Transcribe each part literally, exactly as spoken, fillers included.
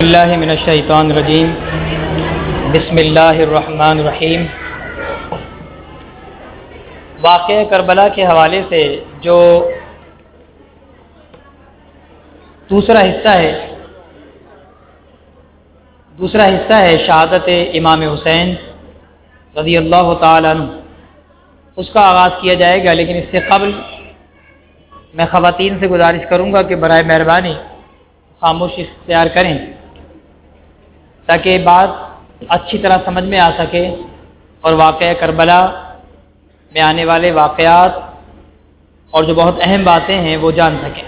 باللہ من الشیطان الرجیم بسم اللہ الرحمن الرحیم۔ واقعہ کربلا کے حوالے سے جو دوسرا حصہ ہے دوسرا حصہ ہے شہادت امام حسین رضی اللہ تعالیٰ عنہ، اس کا آغاز کیا جائے گا، لیکن اس سے قبل میں خواتین سے گزارش کروں گا کہ برائے مہربانی خاموشی اختیار کریں تاکہ بات اچھی طرح سمجھ میں آ سکے اور واقعہ کربلا میں آنے والے واقعات اور جو بہت اہم باتیں ہیں وہ جان سکیں۔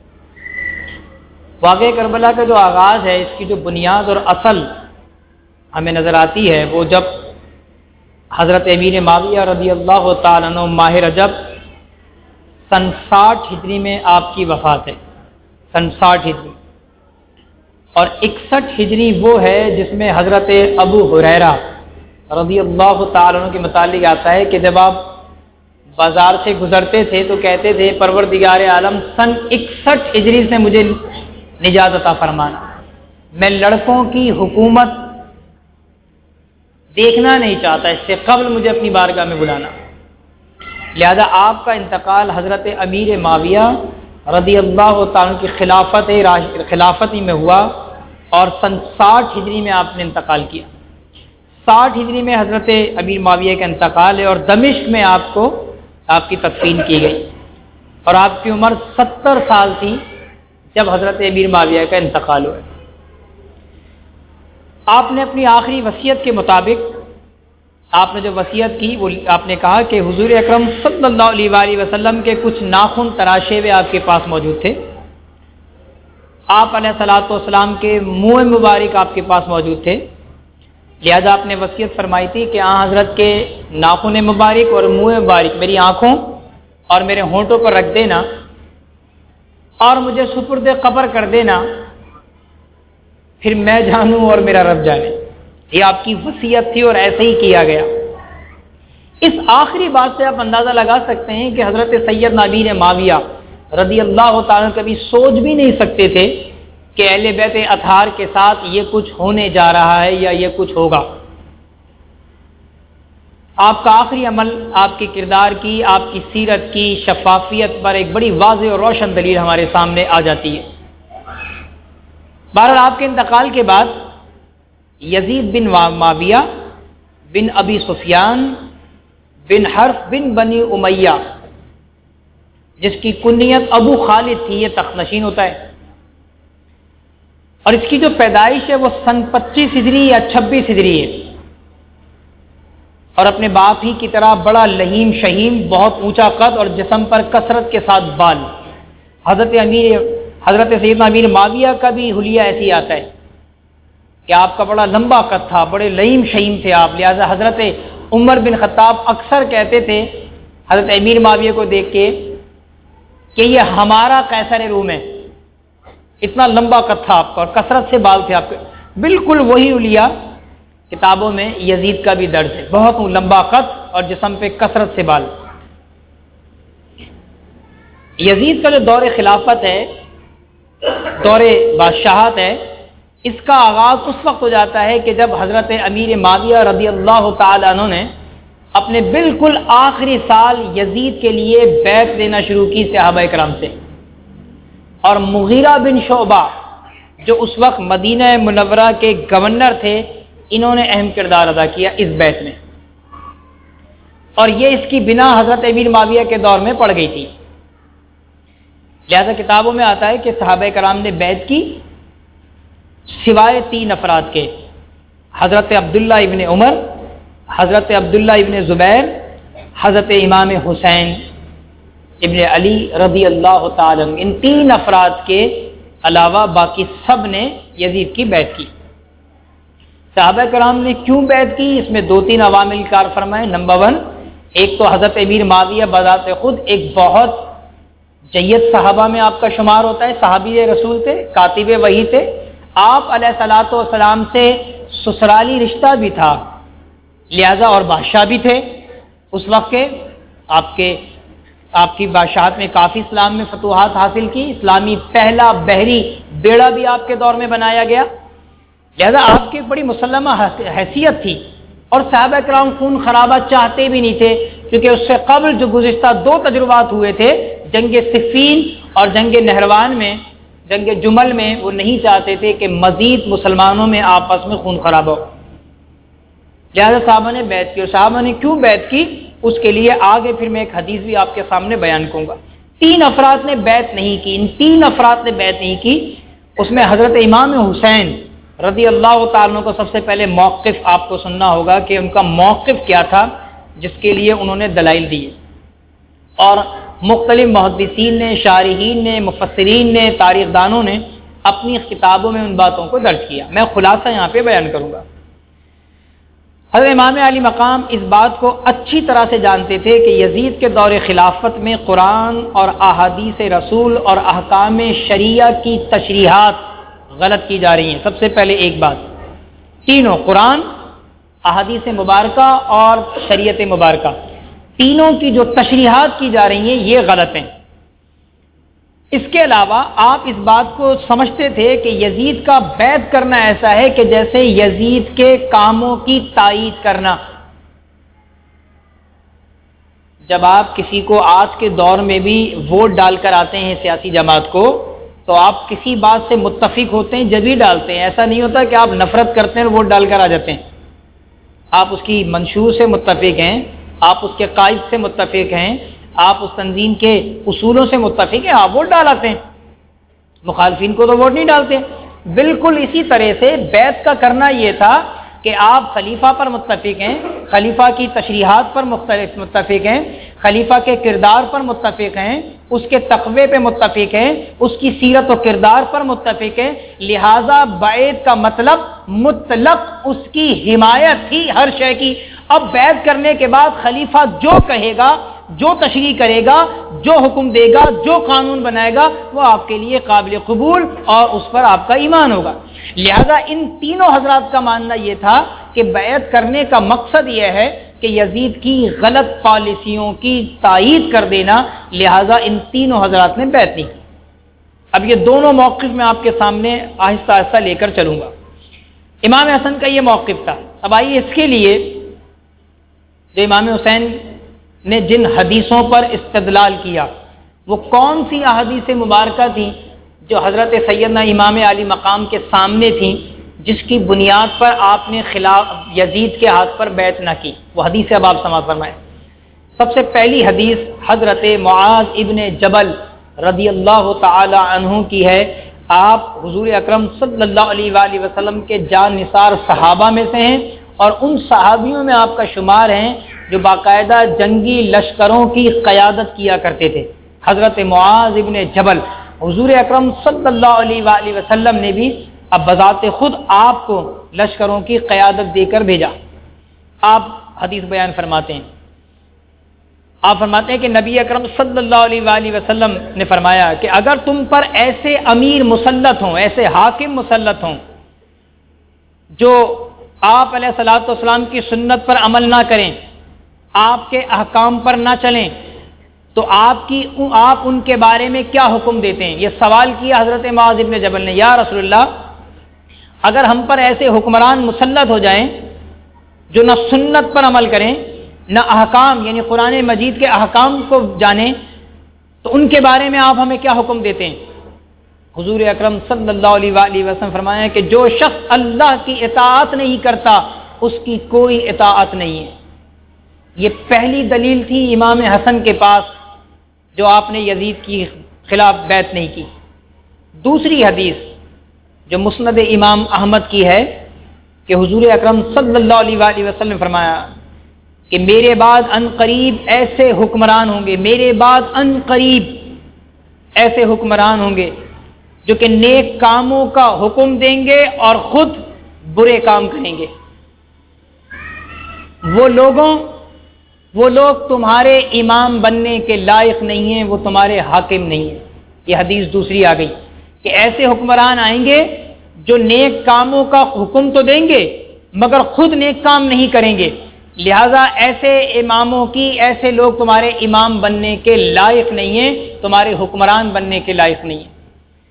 واقعہ کربلا کا جو آغاز ہے، اس کی جو بنیاد اور اصل ہمیں نظر آتی ہے، وہ جب حضرت امیر معاویہ رضی اللہ تعالیٰ عنہ ماہ رجب سن ساٹھ ہجری میں آپ کی وفات ہے، سن ساٹھ ہجری، اور اکسٹھ ہجری وہ ہے جس میں حضرت ابو ہریرہ رضی اللہ تعالیٰ عنہ کے متعلق آتا ہے کہ جب آپ بازار سے گزرتے تھے تو کہتے تھے پروردگار عالم سن اکسٹھ ہجری سے مجھے نجات عطا فرمانا، میں لڑکوں کی حکومت دیکھنا نہیں چاہتا، اس سے قبل مجھے اپنی بارگاہ میں بلانا۔ لہذا آپ کا انتقال حضرت امیر معاویہ رضی اللہ تعالیٰ کی خلافت خلافتی میں ہوا اور سن ساٹھ ہجری میں آپ نے انتقال کیا۔ ساٹھ ہجری میں حضرت امیر معاویہ کا انتقال ہے اور دمشق میں آپ کو آپ کی تدفین کی گئی، اور آپ کی عمر ستر سال تھی جب حضرت امیر معاویہ کا انتقال ہوا۔ آپ نے اپنی آخری وصیت کے مطابق آپ نے جو وصیت کی وہ آپ نے کہا کہ حضور اکرم صلی اللہ علیہ وآلہ وسلم کے کچھ ناخن تراشے ہوئے آپ کے پاس موجود تھے، آپ علیہ الصلوۃ والسلام کے منہ مبارک آپ کے پاس موجود تھے، لہذا آپ نے وصیت فرمائی تھی کہ آن حضرت کے ناخن مبارک اور منہ مبارک میری آنکھوں اور میرے ہونٹوں پر رکھ دینا اور مجھے سپرد قبر کر دینا، پھر میں جانوں اور میرا رب جانے۔ یہ آپ کی وصیت تھی اور ایسے ہی کیا گیا۔ اس آخری بات سے آپ اندازہ لگا سکتے ہیں کہ حضرت سیدنا امیر معاویہ رضی اللہ تعالیٰ کبھی سوچ بھی نہیں سکتے تھے کہ اہل بیت اطہار کے ساتھ یہ کچھ ہونے جا رہا ہے یا یہ کچھ ہوگا۔ آپ کا آخری عمل آپ کے کردار کی، آپ کی سیرت کی شفافیت پر ایک بڑی واضح اور روشن دلیل ہمارے سامنے آ جاتی ہے۔ بہرحال آپ کے انتقال کے بعد یزید بن معاویہ بن ابی سفیان بن حرف بن بنی امیہ، جس کی کنیت ابو خالد تھی، یہ تخت نشین ہوتا ہے، اور اس کی جو پیدائش ہے وہ سن پچیس ہجری یا چھبیس ہجری ہے، اور اپنے باپ ہی کی طرح بڑا لہیم شہیم، بہت اونچا قد اور جسم پر کثرت کے ساتھ بال۔ حضرت امیر حضرت سیدنا امیر معاویہ کا بھی حلیہ ایسی آتا ہے کہ آپ کا بڑا لمبا قد تھا، بڑے لئیم شہیم تھے آپ، لہذا حضرت عمر بن خطاب اکثر کہتے تھے حضرت امیر معاویہ کو دیکھ کے کہ یہ ہمارا قیصر روم ہے، اتنا لمبا قد تھا آپ کا اور کثرت سے بال تھے آپ کے۔ بالکل وہی حلیہ کتابوں میں یزید کا بھی درج ہے، بہت لمبا قد اور جسم پہ کثرت سے بال۔ یزید کا جو دور خلافت ہے، دور بادشاہت ہے، اس کا آغاز اس وقت ہو جاتا ہے کہ جب حضرت امیر معاویہ رضی اللہ تعالیٰ عنہ نے اپنے بالکل آخری سال یزید کے لیے بیعت دینا شروع کی صحابہ کرام سے، اور مغیرہ بن شعبہ جو اس وقت مدینہ منورہ کے گورنر تھے، انہوں نے اہم کردار ادا کیا اس بیعت میں، اور یہ اس کی بنا حضرت امیر معاویہ کے دور میں پڑ گئی تھی۔ لہذا کتابوں میں آتا ہے کہ صحابہ کرام نے بیعت کی سوائے تین افراد کے، حضرت عبداللہ ابن عمر، حضرت عبداللہ ابن زبیر، حضرت امام حسین ابن علی رضی اللہ تعالیٰ عنہ، ان تین افراد کے علاوہ باقی سب نے یزید کی بیعت کی۔ صحابہ کرام نے کیوں بیعت کی؟ اس میں دو تین عوامل کار فرمائے۔ نمبر ون، ایک تو حضرت امیر معاویہ بذات خود ایک بہت جید صحابہ میں آپ کا شمار ہوتا ہے، صحابی رسول تھے، کاتب وحی تھے، آپ علیہ الصلوۃ والسلام سے سسرالی رشتہ بھی تھا، لہذا اور بادشاہ بھی تھے اس وقت کے، آپ کے آپ کی بادشاہت میں کافی اسلام میں فتوحات حاصل کی، اسلامی پہلا بحری بیڑا بھی آپ کے دور میں بنایا گیا، لہذا آپ کی بڑی مسلمہ حیثیت تھی، اور صحابہ کرام خون خرابہ چاہتے بھی نہیں تھے، کیونکہ اس سے قبل جو گزشتہ دو تجربات ہوئے تھے، جنگ صفین اور جنگ نہروان میں، جنگ جمل میں، وہ نہیں چاہتے تھے کہ مزید مسلمانوں میں آپس میں خون خرابہ ہو، لہذا صحابہ نے بیعت کی۔ اور صحابہ نے کیوں بیعت کی، اس کے لیے آگے پھر میں ایک حدیث بھی آپ کے سامنے بیان کروں گا۔ تین افراد نے بیعت نہیں کی، ان تین افراد نے بیعت نہیں کی، اس میں حضرت امام حسین رضی اللہ تعالیٰ عنہ کو سب سے پہلے موقف آپ کو سننا ہوگا کہ ان کا موقف کیا تھا جس کے لیے انہوں نے دلائل دیے، اور مختلف محدثین نے، شارحین نے، مفسرین نے، تاریخ دانوں نے اپنی کتابوں میں ان باتوں کو درج کیا، میں خلاصہ یہاں پہ بیان کروں گا۔ حضرت امام علی مقام اس بات کو اچھی طرح سے جانتے تھے کہ یزید کے دور خلافت میں قرآن اور احادیث رسول اور احکام شریعہ کی تشریحات غلط کی جا رہی ہیں۔ سب سے پہلے ایک بات، تینوں قرآن، احادیث مبارکہ اور شریعت مبارکہ، تینوں کی جو تشریحات کی جا رہی ہیں یہ غلط ہیں۔ اس کے علاوہ آپ اس بات کو سمجھتے تھے کہ یزید کا بیعت کرنا ایسا ہے کہ جیسے یزید کے کاموں کی تائید کرنا۔ جب آپ کسی کو آج کے دور میں بھی ووٹ ڈال کر آتے ہیں سیاسی جماعت کو، تو آپ کسی بات سے متفق ہوتے ہیں جب ہی ڈالتے ہیں، ایسا نہیں ہوتا کہ آپ نفرت کرتے ہیں اور ووٹ ڈال کر آ جاتے ہیں۔ آپ اس کی منشور سے متفق ہیں، آپ اس کے قائد سے متفق ہیں، آپ اس تنظیم کے اصولوں سے متفق ہیں، آپ ووٹ ڈالاتے ہیں، مخالفین کو تو ووٹ نہیں ڈالتے۔ بالکل اسی طرح سے بیعت کا کرنا یہ تھا کہ آپ خلیفہ پر متفق ہیں، خلیفہ کی تشریحات پر مختلف متفق ہیں، خلیفہ کے کردار پر متفق ہیں، اس کے تقوی پہ متفق ہیں، اس کی سیرت و کردار پر متفق ہیں، لہذا بیعت کا مطلب مطلق اس کی حمایت تھی ہر شے کی۔ اب بیعت کرنے کے بعد خلیفہ جو کہے گا، جو تشریح کرے گا، جو حکم دے گا، جو قانون بنائے گا، وہ آپ کے لیے قابل قبول اور اس پر آپ کا ایمان ہوگا۔ لہذا ان تینوں حضرات کا ماننا یہ تھا کہ بیعت کرنے کا مقصد یہ ہے کہ یزید کی غلط پالیسیوں کی تائید کر دینا، لہذا ان تینوں حضرات نے بیعت نہیں کی۔ اب یہ دونوں موقف میں آپ کے سامنے آہستہ آہستہ لے کر چلوں گا۔ امام حسن کا یہ موقف تھا۔ اب آئیے اس کے لیے جو امام حسین نے جن حدیثوں پر استدلال کیا، وہ کون سی احادیث مبارکہ تھیں جو حضرت سیدنا امام علی مقام کے سامنے تھیں، جس کی بنیاد پر آپ نے خلاف یزید کے ہاتھ پر بیعت نہ کی؟ وہ حدیث اب آپ سماعت فرمائیں۔ سب سے پہلی حدیث حضرت معاذ ابن جبل رضی اللہ تعالی عنہ کی ہے۔ آپ حضور اکرم صلی اللہ علیہ وآلہ وسلم کے جان نثار صحابہ میں سے ہیں، اور ان صحابیوں میں آپ کا شمار ہیں جو باقاعدہ جنگی لشکروں کی قیادت کیا کرتے تھے۔ حضرت معاذ ابن جبل، حضور اکرم صلی اللہ علیہ وآلہ وسلم نے بھی اب بذات خود آپ کو لشکروں کی قیادت دے کر بھیجا۔ آپ حدیث بیان فرماتے ہیں، آپ فرماتے ہیں کہ نبی اکرم صلی اللہ علیہ وآلہ وسلم نے فرمایا کہ اگر تم پر ایسے امیر مسلط ہوں، ایسے حاکم مسلط ہوں جو آپ علیہ الصلوۃ والسلام کی سنت پر عمل نہ کریں، آپ کے احکام پر نہ چلیں، تو آپ کی آپ ان کے بارے میں کیا حکم دیتے ہیں؟ یہ سوال کیا حضرت معاذ ابن جبل نے، یا رسول اللہ، اگر ہم پر ایسے حکمران مسلط ہو جائیں جو نہ سنت پر عمل کریں، نہ احکام یعنی قرآن مجید کے احکام کو جانیں، تو ان کے بارے میں آپ ہمیں کیا حکم دیتے ہیں؟ حضور اکرم صلی اللہ علیہ وآلہ وسلم فرمایا کہ جو شخص اللہ کی اطاعت نہیں کرتا اس کی کوئی اطاعت نہیں ہے۔ یہ پہلی دلیل تھی امام حسن کے پاس جو آپ نے یزید کی خلاف بیعت نہیں کی۔ دوسری حدیث جو مسند امام احمد کی ہے کہ حضور اکرم صلی اللہ علیہ وآلہ وسلم نے فرمایا کہ میرے بعد ان قریب ایسے حکمران ہوں گے، میرے بعد ان قریب ایسے حکمران ہوں گے جو کہ نیک کاموں کا حکم دیں گے اور خود برے کام کریں گے۔ وہ لوگوں وہ لوگ تمہارے امام بننے کے لائق نہیں ہیں، وہ تمہارے حاکم نہیں ہیں۔ یہ حدیث دوسری آ گئی کہ ایسے حکمران آئیں گے جو نیک کاموں کا حکم تو دیں گے مگر خود نیک کام نہیں کریں گے، لہذا ایسے اماموں کی ایسے لوگ تمہارے امام بننے کے لائق نہیں ہیں، تمہارے حکمران بننے کے لائق نہیں ہیں۔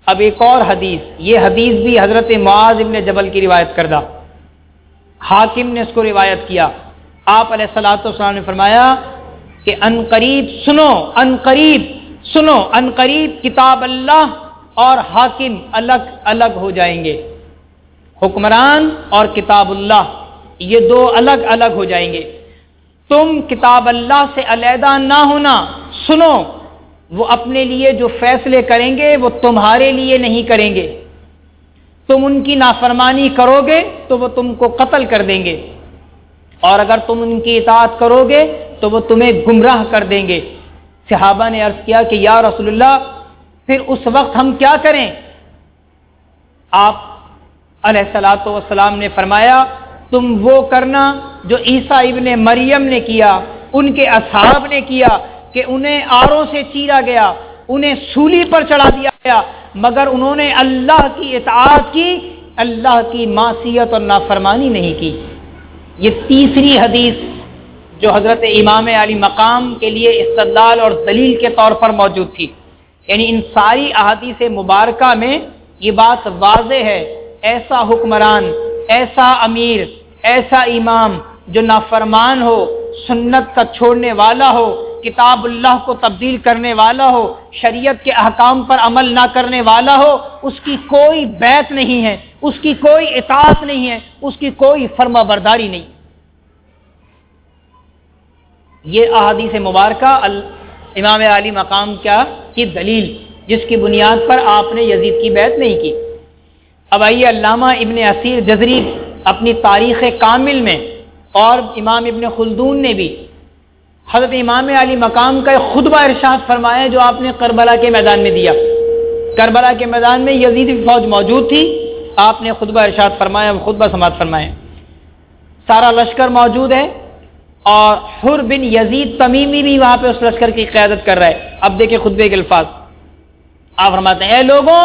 اب ایک اور حدیث، یہ حدیث بھی حضرت معاذ ابن جبل کی روایت کردہ، حاکم نے اس کو روایت کیا۔ آپ علیہ الصلوۃ والسلام نے فرمایا کہ ان قریب سنو، ان قریب سنو، ان قریب کتاب اللہ اور حاکم الگ الگ ہو جائیں گے، حکمران اور کتاب اللہ یہ دو الگ الگ ہو جائیں گے۔ تم کتاب اللہ سے علیحدہ نہ ہونا، سنو، وہ اپنے لیے جو فیصلے کریں گے وہ تمہارے لیے نہیں کریں گے، تم ان کی نافرمانی کرو گے تو وہ تم کو قتل کر دیں گے، اور اگر تم ان کی اطاعت کرو گے تو وہ تمہیں گمراہ کر دیں گے۔ صحابہ نے عرض کیا کہ یا رسول اللہ پھر اس وقت ہم کیا کریں؟ آپ علیہ الصلوۃ والسلام نے فرمایا تم وہ کرنا جو عیسیٰ ابن مریم نے کیا، ان کے اصحاب نے کیا کہ انہیں آروں سے چیرا گیا، انہیں سولی پر چڑھا دیا گیا، مگر انہوں نے اللہ کی اطاعت کی، اللہ کی معصیت اور نافرمانی نہیں کی۔ یہ تیسری حدیث جو حضرت امام علی مقام کے لیے استدلال اور دلیل کے طور پر موجود تھی، یعنی ان ساری احادیث مبارکہ میں یہ بات واضح ہے، ایسا حکمران، ایسا امیر، ایسا امام جو نافرمان ہو، سنت کا چھوڑنے والا ہو، کتاب اللہ کو تبدیل کرنے والا ہو، شریعت کے احکام پر عمل نہ کرنے والا ہو، اس کی کوئی بیعت نہیں ہے، اس کی کوئی اطاعت نہیں ہے، اس کی کوئی فرما برداری نہیں۔ یہ احادیث مبارکہ امام علی مقام کیا کی دلیل، جس کی بنیاد پر آپ نے یزید کی بیعت نہیں کی۔ اب آئیے علامہ ابن اسیر جزری اپنی تاریخ کامل میں اور امام ابن خلدون نے بھی حضرت امام علی مقام کا ایک خطبہ ارشاد فرمایا جو آپ نے کربلا کے میدان میں دیا۔ کربلا کے میدان میں یزیدی فوج موجود تھی، آپ نے خطبہ ارشاد فرمایا، وہ خطبہ سماعت فرمایا، سارا لشکر موجود ہے اور حر بن یزید تمیمی بھی وہاں پہ اس لشکر کی قیادت کر رہا ہے۔ اب دیکھیں خطبے کے الفاظ، آپ فرماتے ہیں اے لوگوں،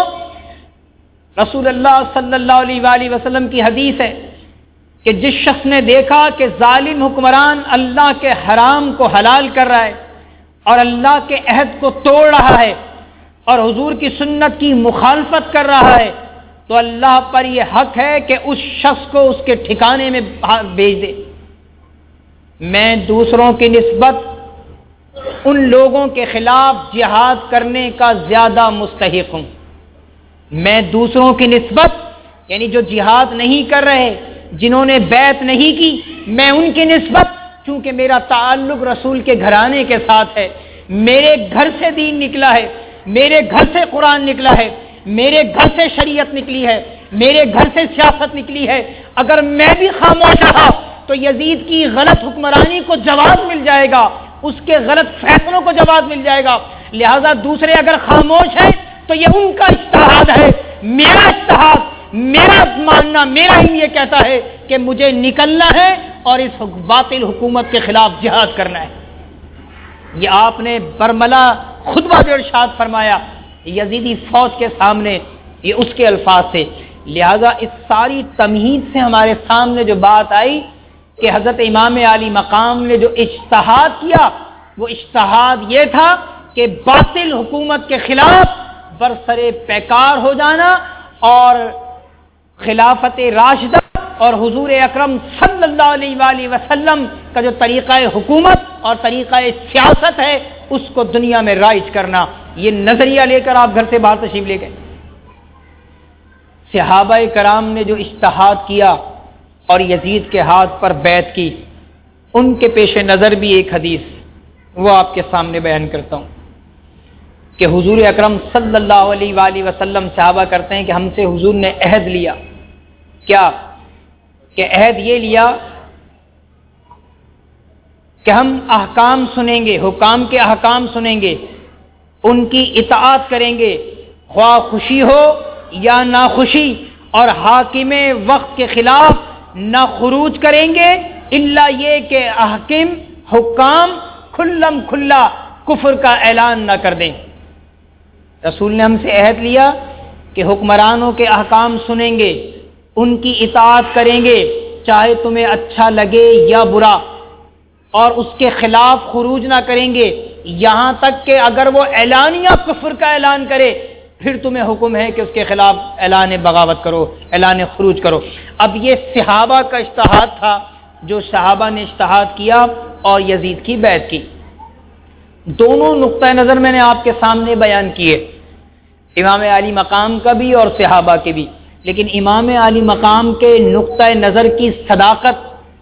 رسول اللہ صلی اللہ علیہ وآلہ وسلم کی حدیث ہے کہ جس شخص نے دیکھا کہ ظالم حکمران اللہ کے حرام کو حلال کر رہا ہے اور اللہ کے عہد کو توڑ رہا ہے اور حضور کی سنت کی مخالفت کر رہا ہے، تو اللہ پر یہ حق ہے کہ اس شخص کو اس کے ٹھکانے میں بھیج دے۔ میں دوسروں کی نسبت ان لوگوں کے خلاف جہاد کرنے کا زیادہ مستحق ہوں۔ میں دوسروں کی نسبت یعنی جو جہاد نہیں کر رہے، جنہوں نے بیعت نہیں کی، میں ان کی نسبت، چونکہ میرا تعلق رسول کے گھرانے کے ساتھ ہے، میرے گھر سے دین نکلا ہے، میرے گھر سے قرآن نکلا ہے، میرے گھر سے شریعت نکلی ہے، میرے گھر سے سیاست نکلی ہے، اگر میں بھی خاموش رہا تو یزید کی غلط حکمرانی کو جواب مل جائے گا، اس کے غلط فیصلوں کو جواب مل جائے گا، لہذا دوسرے اگر خاموش ہیں تو یہ ان کا اجتہاد ہے، میرا اجتہاد، میرا ماننا، میرا علم یہ کہتا ہے کہ مجھے نکلنا ہے اور اس باطل حکومت کے خلاف جہاد کرنا ہے۔ یہ آپ نے برملا خطبہ جو ارشاد فرمایا یزیدی فوج کے سامنے، یہ اس کے الفاظ تھے۔ لہذا اس ساری تمہید سے ہمارے سامنے جو بات آئی کہ حضرت امام علی مقام نے جو اجتہاد کیا، وہ اجتہاد یہ تھا کہ باطل حکومت کے خلاف برسرے پیکار ہو جانا اور خلافت راشدہ اور حضور اکرم صلی اللہ علیہ وآلہ وسلم کا جو طریقہ حکومت اور طریقہ سیاست ہے اس کو دنیا میں رائج کرنا، یہ نظریہ لے کر آپ گھر سے باہر تشریف لے گئے۔ صحابہ کرام نے جو اجتہاد کیا اور یزید کے ہاتھ پر بیعت کی، ان کے پیش نظر بھی ایک حدیث وہ آپ کے سامنے بیان کرتا ہوں کہ حضور اکرم صلی اللہ علیہ وآلہ وسلم صحابہ کرتے ہیں کہ ہم سے حضور نے عہد لیا، کیا کہ عہد یہ لیا کہ ہم احکام سنیں گے، حکام کے احکام سنیں گے، ان کی اطاعت کریں گے، خواہ خوشی ہو یا ناخوشی، اور حاکم وقت کے خلاف نہ خروج کریں گے الا یہ کہ حاکم حکام کھلم کھلا کفر کا اعلان نہ کر دیں۔ رسول نے ہم سے عہد لیا کہ حکمرانوں کے احکام سنیں گے، ان کی اطاعت کریں گے چاہے تمہیں اچھا لگے یا برا، اور اس کے خلاف خروج نہ کریں گے، یہاں تک کہ اگر وہ اعلانیہ کفر کا اعلان کرے پھر تمہیں حکم ہے کہ اس کے خلاف اعلان بغاوت کرو، اعلان خروج کرو۔ اب یہ صحابہ کا اجتہاد تھا، جو صحابہ نے اجتہاد کیا اور یزید کی بیعت کی۔ دونوں نقطہ نظر میں نے آپ کے سامنے بیان کیے، امام علی مقام کا بھی اور صحابہ کے بھی، لیکن امام علی مقام کے نقطہ نظر کی صداقت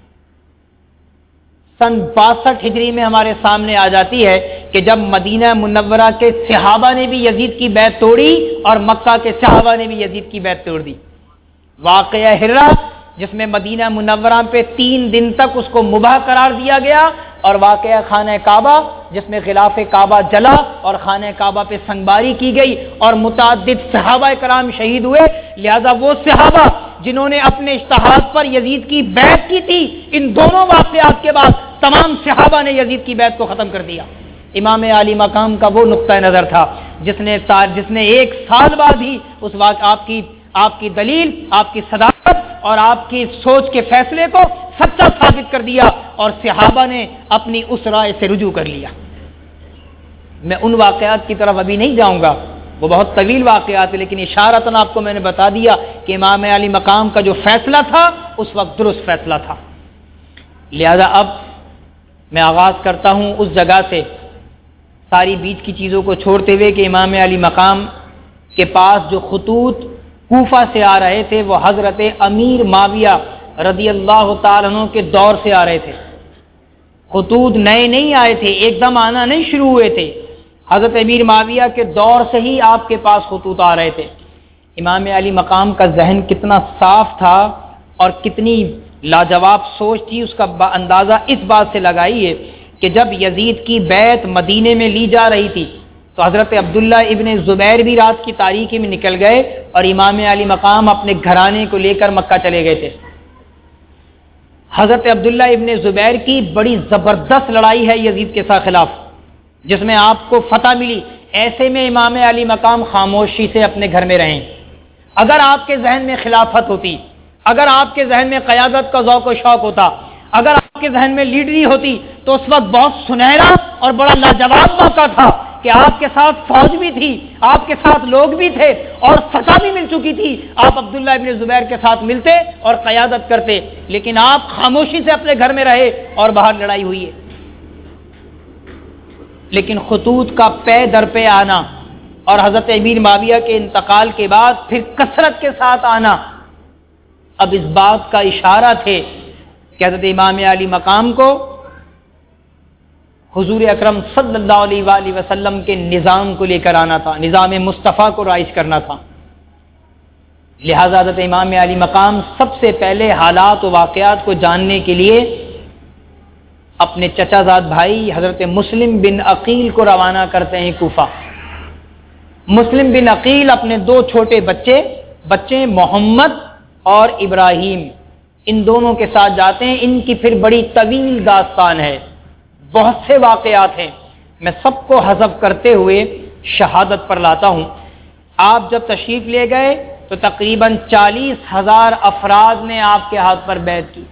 سن باسٹھ ہجری میں ہمارے سامنے آ جاتی ہے کہ جب مدینہ منورہ کے صحابہ نے بھی یزید کی بیعت توڑی اور مکہ کے صحابہ نے بھی یزید کی بیعت توڑ دی۔ واقعہ ہرہ جس میں مدینہ منورہ پہ تین دن تک اس کو مباح قرار دیا گیا، اور واقعہ خانہ کعبہ جس میں غلاف کعبہ جلا اور خانہ کعبہ پہ سنگباری کی گئی اور متعدد صحابہ کرام شہید ہوئے۔ لہذا وہ صحابہ جنہوں نے اپنے اجتہاد پر یزید کی بیعت کی تھی، ان دونوں واقعات کے بعد تمام صحابہ نے یزید کی بیعت کو ختم کر دیا۔ امام علی مقام کا وہ نقطہ نظر تھا جس نے جس نے ایک سال بعد ہی اس واقع آپ کی آپ کی دلیل، آپ کی صداقت اور آپ کی سوچ کے فیصلے کو سچا ثابت کر دیا، اور صحابہ نے اپنی اس رائے سے رجوع کر لیا۔ میں ان واقعات کی طرف ابھی نہیں جاؤں گا، وہ بہت طویل واقعات ہیں، لیکن اشارتاً آپ کو میں نے بتا دیا کہ امام علی مقام کا جو فیصلہ تھا اس وقت درست فیصلہ تھا۔ لہذا اب میں آغاز کرتا ہوں اس جگہ سے، ساری بیچ کی چیزوں کو چھوڑتے ہوئے، کہ امام علی مقام کے پاس جو خطوط کوفہ سے آ رہے تھے وہ حضرت امیر معاویہ رضی اللہ تعالیٰ عنہ کے دور سے آ رہے تھے۔ خطوط نئے نہیں آئے تھے، ایک دم آنا نہیں شروع ہوئے تھے، حضرت امیر معاویہ کے دور سے ہی آپ کے پاس خطوط آ رہے تھے۔ امام علی مقام کا ذہن کتنا صاف تھا اور کتنی لاجواب سوچ تھی، اس کا اندازہ اس بات سے لگائیے کہ جب یزید کی بیعت مدینے میں لی جا رہی تھی تو حضرت عبداللہ ابن زبیر بھی رات کی تاریکی میں نکل گئے اور امام علی مقام اپنے گھرانے کو لے کر مکہ چلے گئے تھے۔ حضرت عبداللہ ابن زبیر کی بڑی زبردست لڑائی ہے یزید کے ساتھ خلاف، جس میں آپ کو فتح ملی۔ ایسے میں امام علی مقام خاموشی سے اپنے گھر میں رہیں۔ اگر آپ کے ذہن میں خلافت ہوتی، اگر آپ کے ذہن میں قیادت کا ذوق و شوق ہوتا، اگر آپ کے ذہن میں لیڈری ہوتی، تو اس وقت بہت سنہرا اور بڑا لاجواب موقع تھا کہ آپ کے ساتھ فوج بھی تھی، آپ کے ساتھ لوگ بھی تھے اور فتح بھی مل چکی تھی، آپ عبداللہ ابن زبیر کے ساتھ ملتے اور قیادت کرتے، لیکن آپ خاموشی سے اپنے گھر میں رہے اور باہر لڑائی ہوئی ہے۔ لیکن خطوط کا پے در پے آنا اور حضرت امیر معاویہ کے انتقال کے بعد پھر کثرت کے ساتھ آنا اب اس بات کا اشارہ تھے کہ حضرت امام علی مقام کو حضور اکرم صلی اللہ علیہ وآلہ وسلم کے نظام کو لے کر آنا تھا، نظام مصطفیٰ کو رائج کرنا تھا۔ لہذا حضرت امام علی مقام سب سے پہلے حالات و واقعات کو جاننے کے لیے اپنے چچا زاد بھائی حضرت مسلم بن عقیل کو روانہ کرتے ہیں کوفہ۔ مسلم بن عقیل اپنے دو چھوٹے بچے بچے محمد اور ابراہیم، ان دونوں کے ساتھ جاتے ہیں۔ ان کی پھر بڑی طویل داستان ہے، بہت سے واقعات ہیں، میں سب کو حذف کرتے ہوئے شہادت پر لاتا ہوں۔ آپ جب تشریف لے گئے تو تقریباً چالیس ہزار افراد نے آپ کے ہاتھ پر بیعت کی،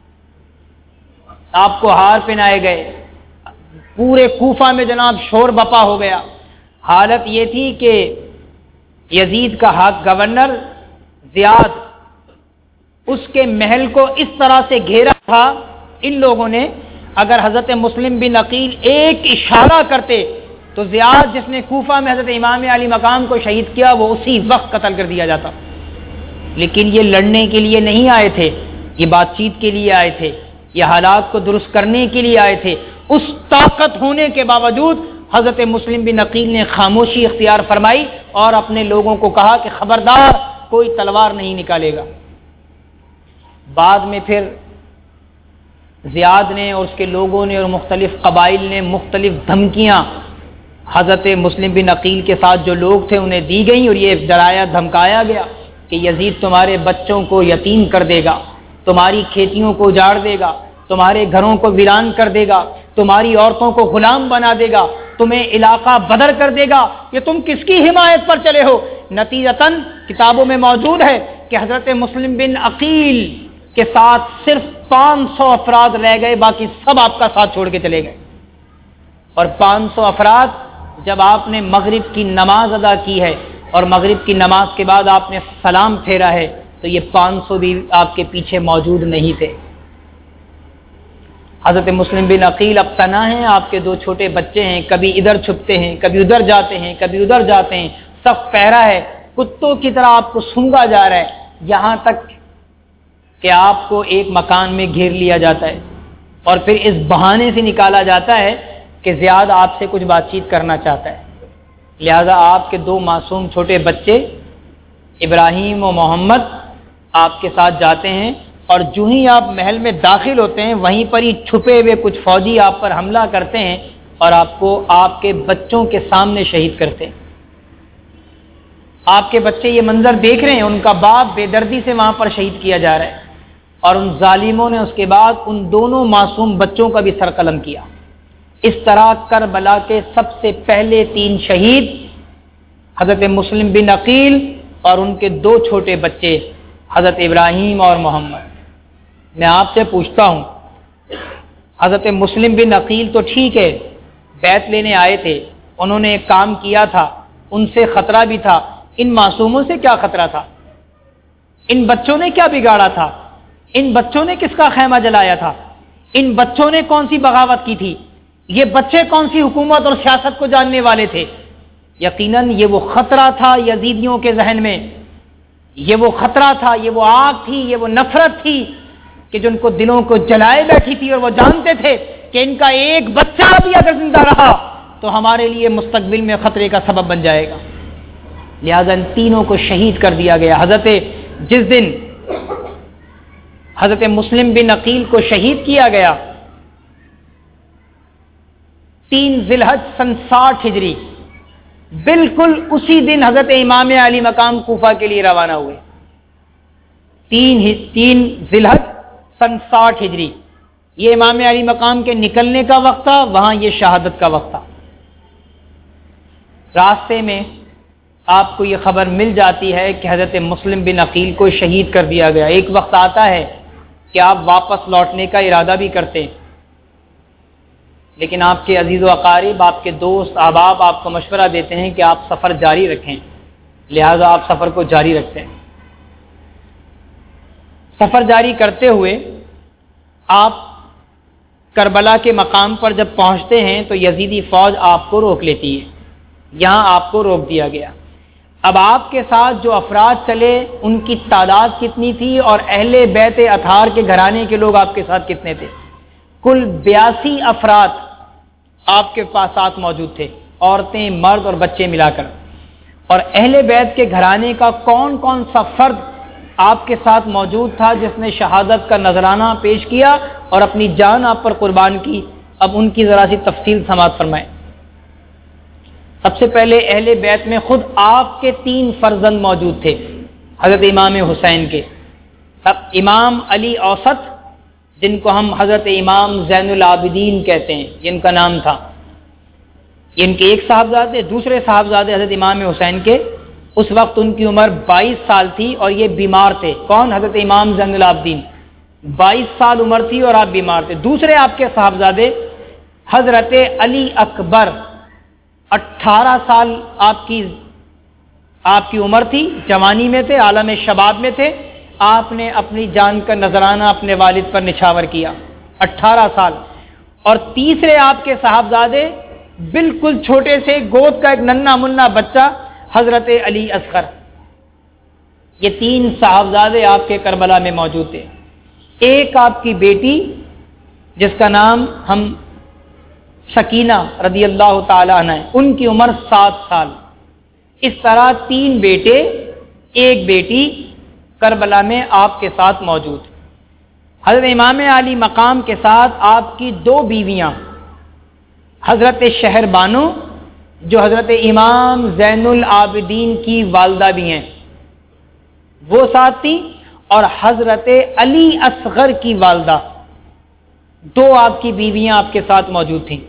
آپ کو ہار پہنائے گئے، پورے کوفہ میں جناب شور بپا ہو گیا۔ حالت یہ تھی کہ یزید کا ہاتھ گورنر زیاد اس کے محل کو اس طرح سے گھیرا تھا، ان لوگوں نے اگر حضرت مسلم بن عقیل ایک اشارہ کرتے تو زیاد جس نے کوفہ میں حضرت امام علی مقام کو شہید کیا وہ اسی وقت قتل کر دیا جاتا۔ لیکن یہ لڑنے کے لیے نہیں آئے تھے، یہ بات چیت کے لیے آئے تھے، یہ حالات کو درست کرنے کے لیے آئے تھے۔ اس طاقت ہونے کے باوجود حضرت مسلم بن عقیل نے خاموشی اختیار فرمائی اور اپنے لوگوں کو کہا کہ خبردار کوئی تلوار نہیں نکالے گا۔ بعد میں پھر زیاد نے اور اس کے لوگوں نے اور مختلف قبائل نے مختلف دھمکیاں حضرت مسلم بن عقیل کے ساتھ جو لوگ تھے انہیں دی گئیں، اور یہ ڈرایا دھمکایا گیا کہ یزید تمہارے بچوں کو یتیم کر دے گا، تمہاری کھیتیوں کو اجاڑ دے گا، تمہارے گھروں کو ویران کر دے گا، تمہاری عورتوں کو غلام بنا دے گا، تمہیں علاقہ بدر کر دے گا، یہ تم کس کی حمایت پر چلے ہو؟ نتیجتاً کتابوں میں موجود ہے کہ حضرت مسلم بن عقیل کے ساتھ صرف پانچ سو افراد رہ گئے، باقی سب آپ کا ساتھ چھوڑ کے چلے گئے۔ اور پانچ سو افراد جب آپ نے مغرب کی نماز ادا کی ہے اور مغرب کی نماز کے بعد آپ نے سلام پھیرا ہے تو یہ پانچ سو بھی آپ کے پیچھے موجود نہیں تھے۔ حضرت مسلم بن عقیل اب تنہا ہیں، آپ کے دو چھوٹے بچے ہیں، کبھی ادھر چھپتے ہیں، کبھی ادھر جاتے ہیں، کبھی ادھر جاتے ہیں، صف پہرا ہے، کتوں کی طرح آپ کو سونگا جا رہا ہے، یہاں تک کہ آپ کو ایک مکان میں گھیر لیا جاتا ہے اور پھر اس بہانے سے نکالا جاتا ہے کہ زیاد آپ سے کچھ بات چیت کرنا چاہتا ہے۔ لہذا آپ کے دو معصوم چھوٹے بچے ابراہیم و محمد آپ کے ساتھ جاتے ہیں، اور جو ہی آپ محل میں داخل ہوتے ہیں وہیں پر ہی چھپے ہوئے کچھ فوجی آپ پر حملہ کرتے ہیں اور آپ کو آپ کے بچوں کے سامنے شہید کرتے ہیں۔ آپ کے بچے یہ منظر دیکھ رہے ہیں، ان کا باپ بے دردی سے وہاں پر شہید کیا جا رہا ہے، اور ان ظالموں نے اس کے بعد ان دونوں معصوم بچوں کا بھی سر قلم کیا۔ اس طرح کربلا کے سب سے پہلے تین شہید حضرت مسلم بن عقیل اور ان کے دو چھوٹے بچے حضرت ابراہیم اور محمد۔ میں آپ سے پوچھتا ہوں، حضرت مسلم بن عقیل تو ٹھیک ہے بیعت لینے آئے تھے، انہوں نے ایک کام کیا تھا، ان سے خطرہ بھی تھا، ان معصوموں سے کیا خطرہ تھا؟ ان بچوں نے کیا بگاڑا تھا؟ ان بچوں نے کس کا خیمہ جلایا تھا؟ ان بچوں نے کون سی بغاوت کی تھی؟ یہ بچے کون سی حکومت اور سیاست کو جاننے والے تھے؟ یقیناً یہ وہ خطرہ تھا یزیدیوں کے ذہن میں، یہ وہ خطرہ تھا، یہ وہ آگ تھی، یہ وہ نفرت تھی کہ جن کو دلوں کو جلائے بیٹھی تھی، اور وہ جانتے تھے کہ ان کا ایک بچہ بھی اگر زندہ رہا تو ہمارے لیے مستقبل میں خطرے کا سبب بن جائے گا۔ لہذا ان تینوں کو شہید کر دیا گیا۔ حضرت جس دن حضرت مسلم بن عقیل کو شہید کیا گیا تین ذی الحج سن ساٹھ ہجری، بالکل اسی دن حضرت امام علی مقام کوفہ کے لیے روانہ ہوئے۔ تین تین ذی الحج سن ساٹھ ہجری، یہ امام علی مقام کے نکلنے کا وقت تھا، وہاں یہ شہادت کا وقت تھا۔ راستے میں آپ کو یہ خبر مل جاتی ہے کہ حضرت مسلم بن عقیل کو شہید کر دیا گیا۔ ایک وقت آتا ہے کہ آپ واپس لوٹنے کا ارادہ بھی کرتے ہیں، لیکن آپ کے عزیز و اقارب، آپ کے دوست احباب آپ کو مشورہ دیتے ہیں کہ آپ سفر جاری رکھیں، لہذا آپ سفر کو جاری رکھتے ہیں۔ سفر جاری کرتے ہوئے آپ کربلا کے مقام پر جب پہنچتے ہیں تو یزیدی فوج آپ کو روک لیتی ہے، یہاں آپ کو روک دیا گیا۔ اب آپ کے ساتھ جو افراد چلے ان کی تعداد کتنی تھی اور اہل بیت اطہار کے گھرانے کے لوگ آپ کے ساتھ کتنے تھے؟ کل بیاسی افراد آپ کے پاس ساتھ موجود تھے، عورتیں، مرد اور بچے ملا کر۔ اور اہل بیت کے گھرانے کا کون کون سا فرد آپ کے ساتھ موجود تھا جس نے شہادت کا نذرانہ پیش کیا اور اپنی جان آپ پر قربان کی؟ اب ان کی ذرا سی تفصیل سماعت فرمائیں۔ سب سے پہلے اہل بیت میں خود آپ کے تین فرزند موجود تھے حضرت امام حسین کے، امام علی اوسط جن کو ہم حضرت امام زین العابدین کہتے ہیں، جن کا نام تھا، ان کے ایک صاحبزادے، دوسرے صاحبزادے حضرت امام حسین کے، اس وقت ان کی عمر بائیس سال تھی اور یہ بیمار تھے۔ کون؟ حضرت امام زین العابدین، بائیس سال عمر تھی اور آپ بیمار تھے۔ دوسرے آپ کے صاحبزادے حضرت علی اکبر، اٹھارہ سال آپ کی آپ کی عمر تھی، جوانی میں تھے، عالم شباب میں تھے، آپ نے اپنی جان کا نذرانہ اپنے والد پر نچھاور کیا، اٹھارہ سال۔ اور تیسرے آپ کے صاحبزادے بالکل چھوٹے سے، گود کا ایک ننھا منا بچہ حضرت علی اصغر۔ یہ تین صاحبزادے آپ کے کربلا میں موجود تھے۔ ایک آپ کی بیٹی جس کا نام ہم سکینہ رضی اللہ تعالی عنہ ہے، ان کی عمر سات سال۔ اس طرح تین بیٹے، ایک بیٹی کربلا میں آپ کے ساتھ موجود۔ حضرت امام علی مقام کے ساتھ آپ کی دو بیویاں، حضرت شہر بانو جو حضرت امام زین العابدین کی والدہ بھی ہیں وہ ساتھ تھی، اور حضرت علی اصغر کی والدہ، دو آپ کی بیویاں آپ کے ساتھ موجود تھیں۔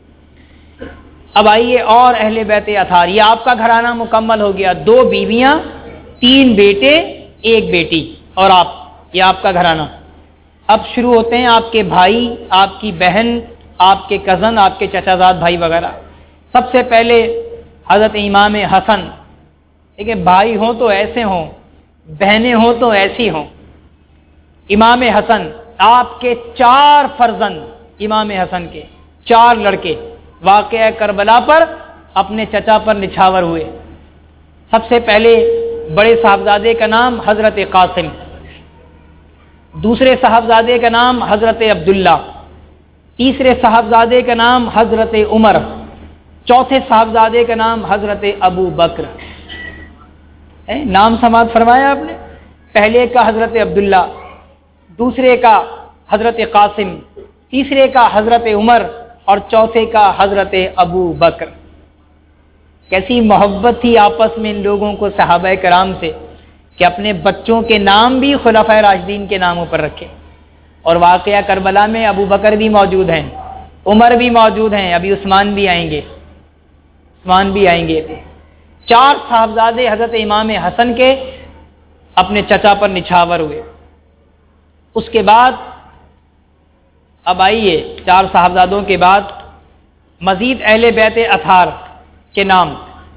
اب آئیے اور اہل بیت اطہار، یہ آپ کا گھرانہ مکمل ہو گیا، دو بیویاں، تین بیٹے، ایک بیٹی اور آپ، یہ آپ کا گھرانہ۔ اب شروع ہوتے ہیں آپ کے بھائی، آپ کی بہن، آپ کے کزن، آپ کے چچا زاد بھائی وغیرہ۔ سب سے پہلے حضرت امام حسن دیکھیں بھائی ہوں تو ایسے ہوں، بہنیں ہوں تو ایسی ہوں۔ امام حسن آپ کے چار فرزند، امام حسن کے چار لڑکے واقعہ کربلا پر اپنے چچا پر نچھاور ہوئے۔ سب سے پہلے بڑے صاحبزادے کا نام حضرت قاسم، دوسرے صاحبزادے کا نام حضرت عبداللہ، تیسرے صاحبزادے کا نام حضرت عمر، چوتھے صاحبزادے کا نام حضرت ابو بکر۔ نام سماعت فرمایا آپ نے، پہلے کا حضرت عبداللہ، دوسرے کا حضرت قاسم، تیسرے کا حضرت عمر اور چوتھے کا حضرت ابو بکر۔ کیسی محبت تھی آپس میں ان لوگوں کو صحابہ کرام سے کہ اپنے بچوں کے نام بھی خلفائے راشدین کے ناموں پر رکھے۔ اور واقعہ کربلا میں ابو بکر بھی موجود ہیں، عمر بھی موجود ہیں، ابھی عثمان بھی آئیں گے، عثمان بھی آئیں گے۔ چار صاحبزادے حضرت امام حسن کے اپنے چچا پر نچھاور ہوئے۔ اس کے بعد اب آئیے چار صاحبزادوں کے بعد مزید اہل بیت اطہار کے نام۔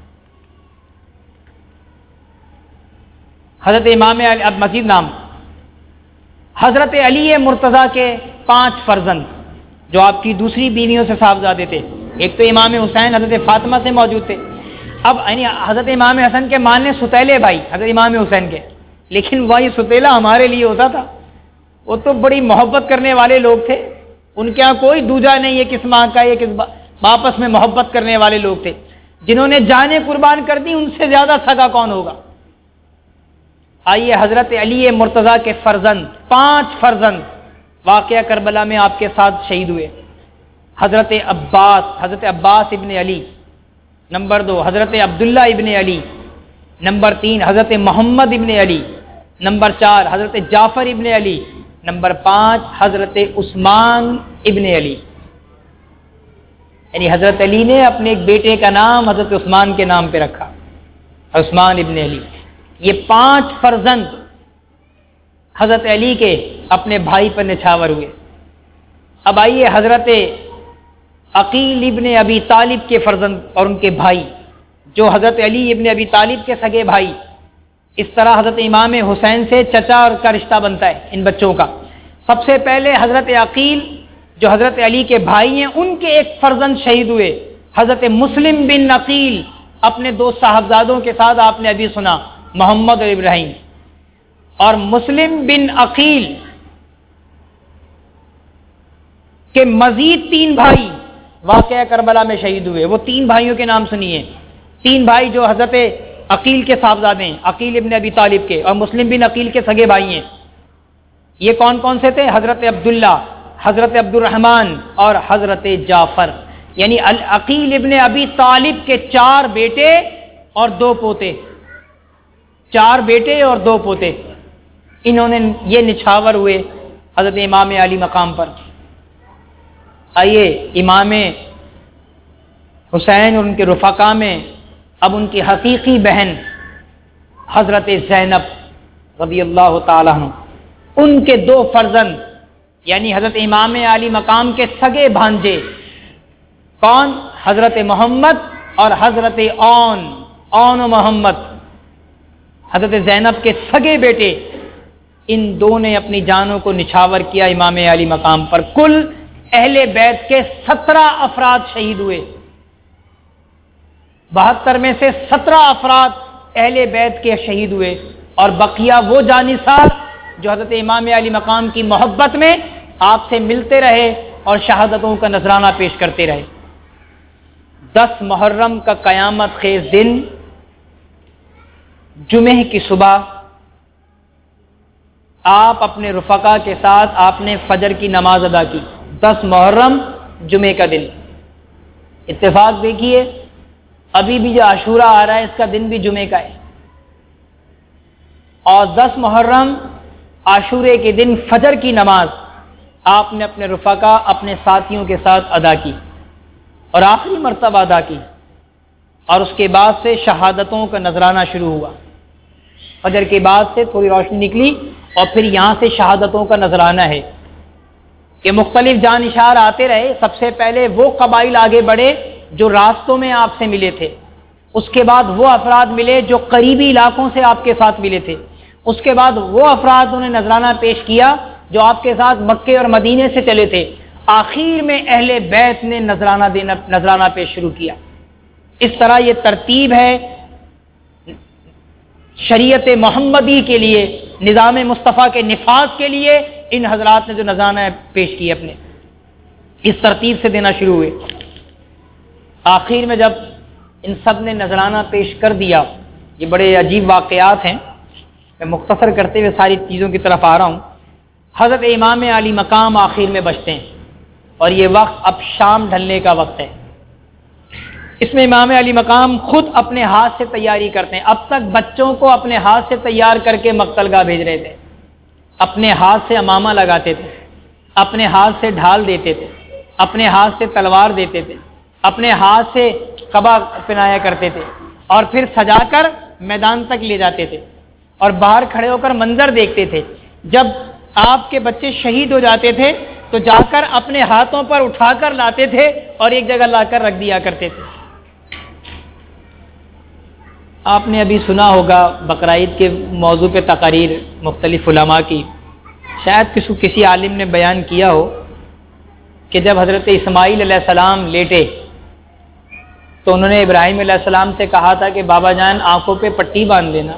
حضرت امام علی، اب مزید نام، حضرت علی مرتضیٰ کے پانچ فرزند جو آپ کی دوسری بیویوں سے صاحبزادے تھے۔ ایک تو امام حسین حضرت فاطمہ سے موجود تھے، اب یعنی حضرت امام حسن کے ماننے ستیلے بھائی حضرت امام حسین کے، لیکن وہی ستیلا ہمارے لیے ہوتا تھا، وہ تو بڑی محبت کرنے والے لوگ تھے، ان کے یہاں کوئی دوجا نہیں ہے کس ماں کا، یہ کس آپس میں محبت کرنے والے لوگ تھے، جنہوں نے جانیں قربان کر دی، ان سے زیادہ سگا کون ہوگا۔ آئیے حضرت علی مرتضیٰ کے فرزند، پانچ فرزند واقعہ کربلا میں آپ کے ساتھ شہید ہوئے۔ حضرت عباس، حضرت عباس ابن علی، نمبر دو حضرت عبداللہ ابن علی، نمبر تین حضرت محمد ابن علی، نمبر چار حضرت جعفر ابن علی، نمبر پانچ حضرت عثمان ابن علی۔ یعنی حضرت علی نے اپنے ایک بیٹے کا نام حضرت عثمان کے نام پہ رکھا، عثمان ابن علی۔ یہ پانچ فرزند حضرت علی کے اپنے بھائی پر نچھاور ہوئے۔ اب آئیے حضرت عقیل ابن ابی طالب کے فرزند اور ان کے بھائی، جو حضرت علی ابن ابی طالب کے سگے بھائی، اس طرح حضرت امام حسین سے چچا اور کا رشتہ بنتا ہے ان بچوں کا۔ سب سے پہلے حضرت عقیل جو حضرت علی کے بھائی ہیں، ان کے ایک فرزند شہید ہوئے، حضرت مسلم بن عقیل، اپنے دو صاحبزادوں کے ساتھ آپ نے ابھی سنا، محمد اور ابراہیم۔ اور مسلم بن عقیل کے مزید تین بھائی واقعہ کربلا میں شہید ہوئے۔ وہ تین بھائیوں کے نام سنیے، تین بھائی جو حضرت عقیل کے صاحبزادے ہیں، عقیل ابن ابی طالب کے، اور مسلم بن عقیل کے سگے بھائی ہیں۔ یہ کون کون سے تھے؟ حضرت عبداللہ، حضرت عبد الرحمن اور حضرت جعفر۔ یعنی عقیل ابن ابی طالب کے چار بیٹے اور دو پوتے، چار بیٹے اور دو پوتے، انہوں نے یہ نچھاور ہوئے حضرت امام علی مقام پر۔ آئیے امام حسین اور ان کے رفقا میں اب ان کی حقیقی بہن حضرت زینب رضی اللہ تعالیٰ عنہ، ان کے دو فرزند یعنی حضرت امام علی مقام کے سگے بھانجے، کون؟ حضرت محمد اور حضرت اون اون و محمد، حضرت زینب کے سگے بیٹے، ان دو نے اپنی جانوں کو نچھاور کیا امام علی مقام پر۔ کل اہل بیت کے سترہ افراد شہید ہوئے، بہتر میں سے سترہ افراد اہل بیت کے شہید ہوئے، اور بقیہ وہ جانثار جو حضرت امام علی مقام کی محبت میں آپ سے ملتے رہے اور شہادتوں کا نذرانہ پیش کرتے رہے۔ دس محرم کا قیامت خیز دن، جمعہ کی صبح، آپ اپنے رفقا کے ساتھ آپ نے فجر کی نماز ادا کی۔ دس محرم جمعے کا دن، اتفاق دیکھیے ابھی بھی جو عاشورہ آ رہا ہے اس کا دن بھی جمعے کا ہے، اور دس محرم عاشورے کے دن فجر کی نماز آپ نے اپنے رفقا اپنے ساتھیوں کے ساتھ ادا کی اور آخری مرتبہ ادا کی، اور اس کے بعد سے شہادتوں کا نذرانہ شروع ہوا۔ فجر کے بعد سے تھوڑی روشنی نکلی اور پھر یہاں سے شہادتوں کا نذرانہ ہے کہ مختلف جانشار آتے رہے۔ سب سے پہلے وہ قبائل آگے بڑھے جو راستوں میں آپ سے ملے تھے، اس کے بعد وہ افراد ملے جو قریبی علاقوں سے آپ کے ساتھ ملے تھے، اس کے بعد وہ افراد انہیں نذرانہ پیش کیا جو آپ کے ساتھ مکے اور مدینے سے چلے تھے، آخر میں اہل بیت نے نذرانہ دینا نذرانہ پیش شروع کیا۔ اس طرح یہ ترتیب ہے شریعت محمدی کے لیے، نظام مصطفیٰ کے نفاذ کے لیے ان حضرات نے جو نذرانہ پیش کیے اپنے اس ترتیب سے دینا شروع ہوئے۔ آخر میں جب ان سب نے نذرانہ پیش کر دیا، یہ بڑے عجیب واقعات ہیں، میں مختصر کرتے ہوئے ساری چیزوں کی طرف آ رہا ہوں۔ حضرت امام علی مقام آخر میں بچتے ہیں اور یہ وقت اب شام ڈھلنے کا وقت ہے۔ اس میں امام علی مقام خود اپنے ہاتھ سے تیاری کرتے ہیں۔ اب تک بچوں کو اپنے ہاتھ سے تیار کر کے مقتل گاہ بھیج رہے تھے، اپنے ہاتھ سے امامہ لگاتے تھے، اپنے ہاتھ سے ڈھال دیتے تھے، اپنے ہاتھ سے تلوار دیتے تھے، اپنے ہاتھ سے قبا پہنایا کرتے تھے اور پھر سجا کر میدان تک لے جاتے تھے اور باہر کھڑے ہو کر منظر دیکھتے تھے۔ جب آپ کے بچے شہید ہو جاتے تھے تو جا کر اپنے ہاتھوں پر اٹھا کر لاتے تھے اور ایک جگہ لا کر رکھ دیا کرتے تھے۔ آپ نے ابھی سنا ہوگا بقرعید کے موضوع پہ تقاریر مختلف علماء کی، شاید کسی کسی عالم نے بیان کیا ہو کہ جب حضرت اسماعیل علیہ السلام لیٹے تو انہوں نے ابراہیم علیہ السلام سے کہا تھا کہ بابا جان آنکھوں پہ پٹی باندھ لینا،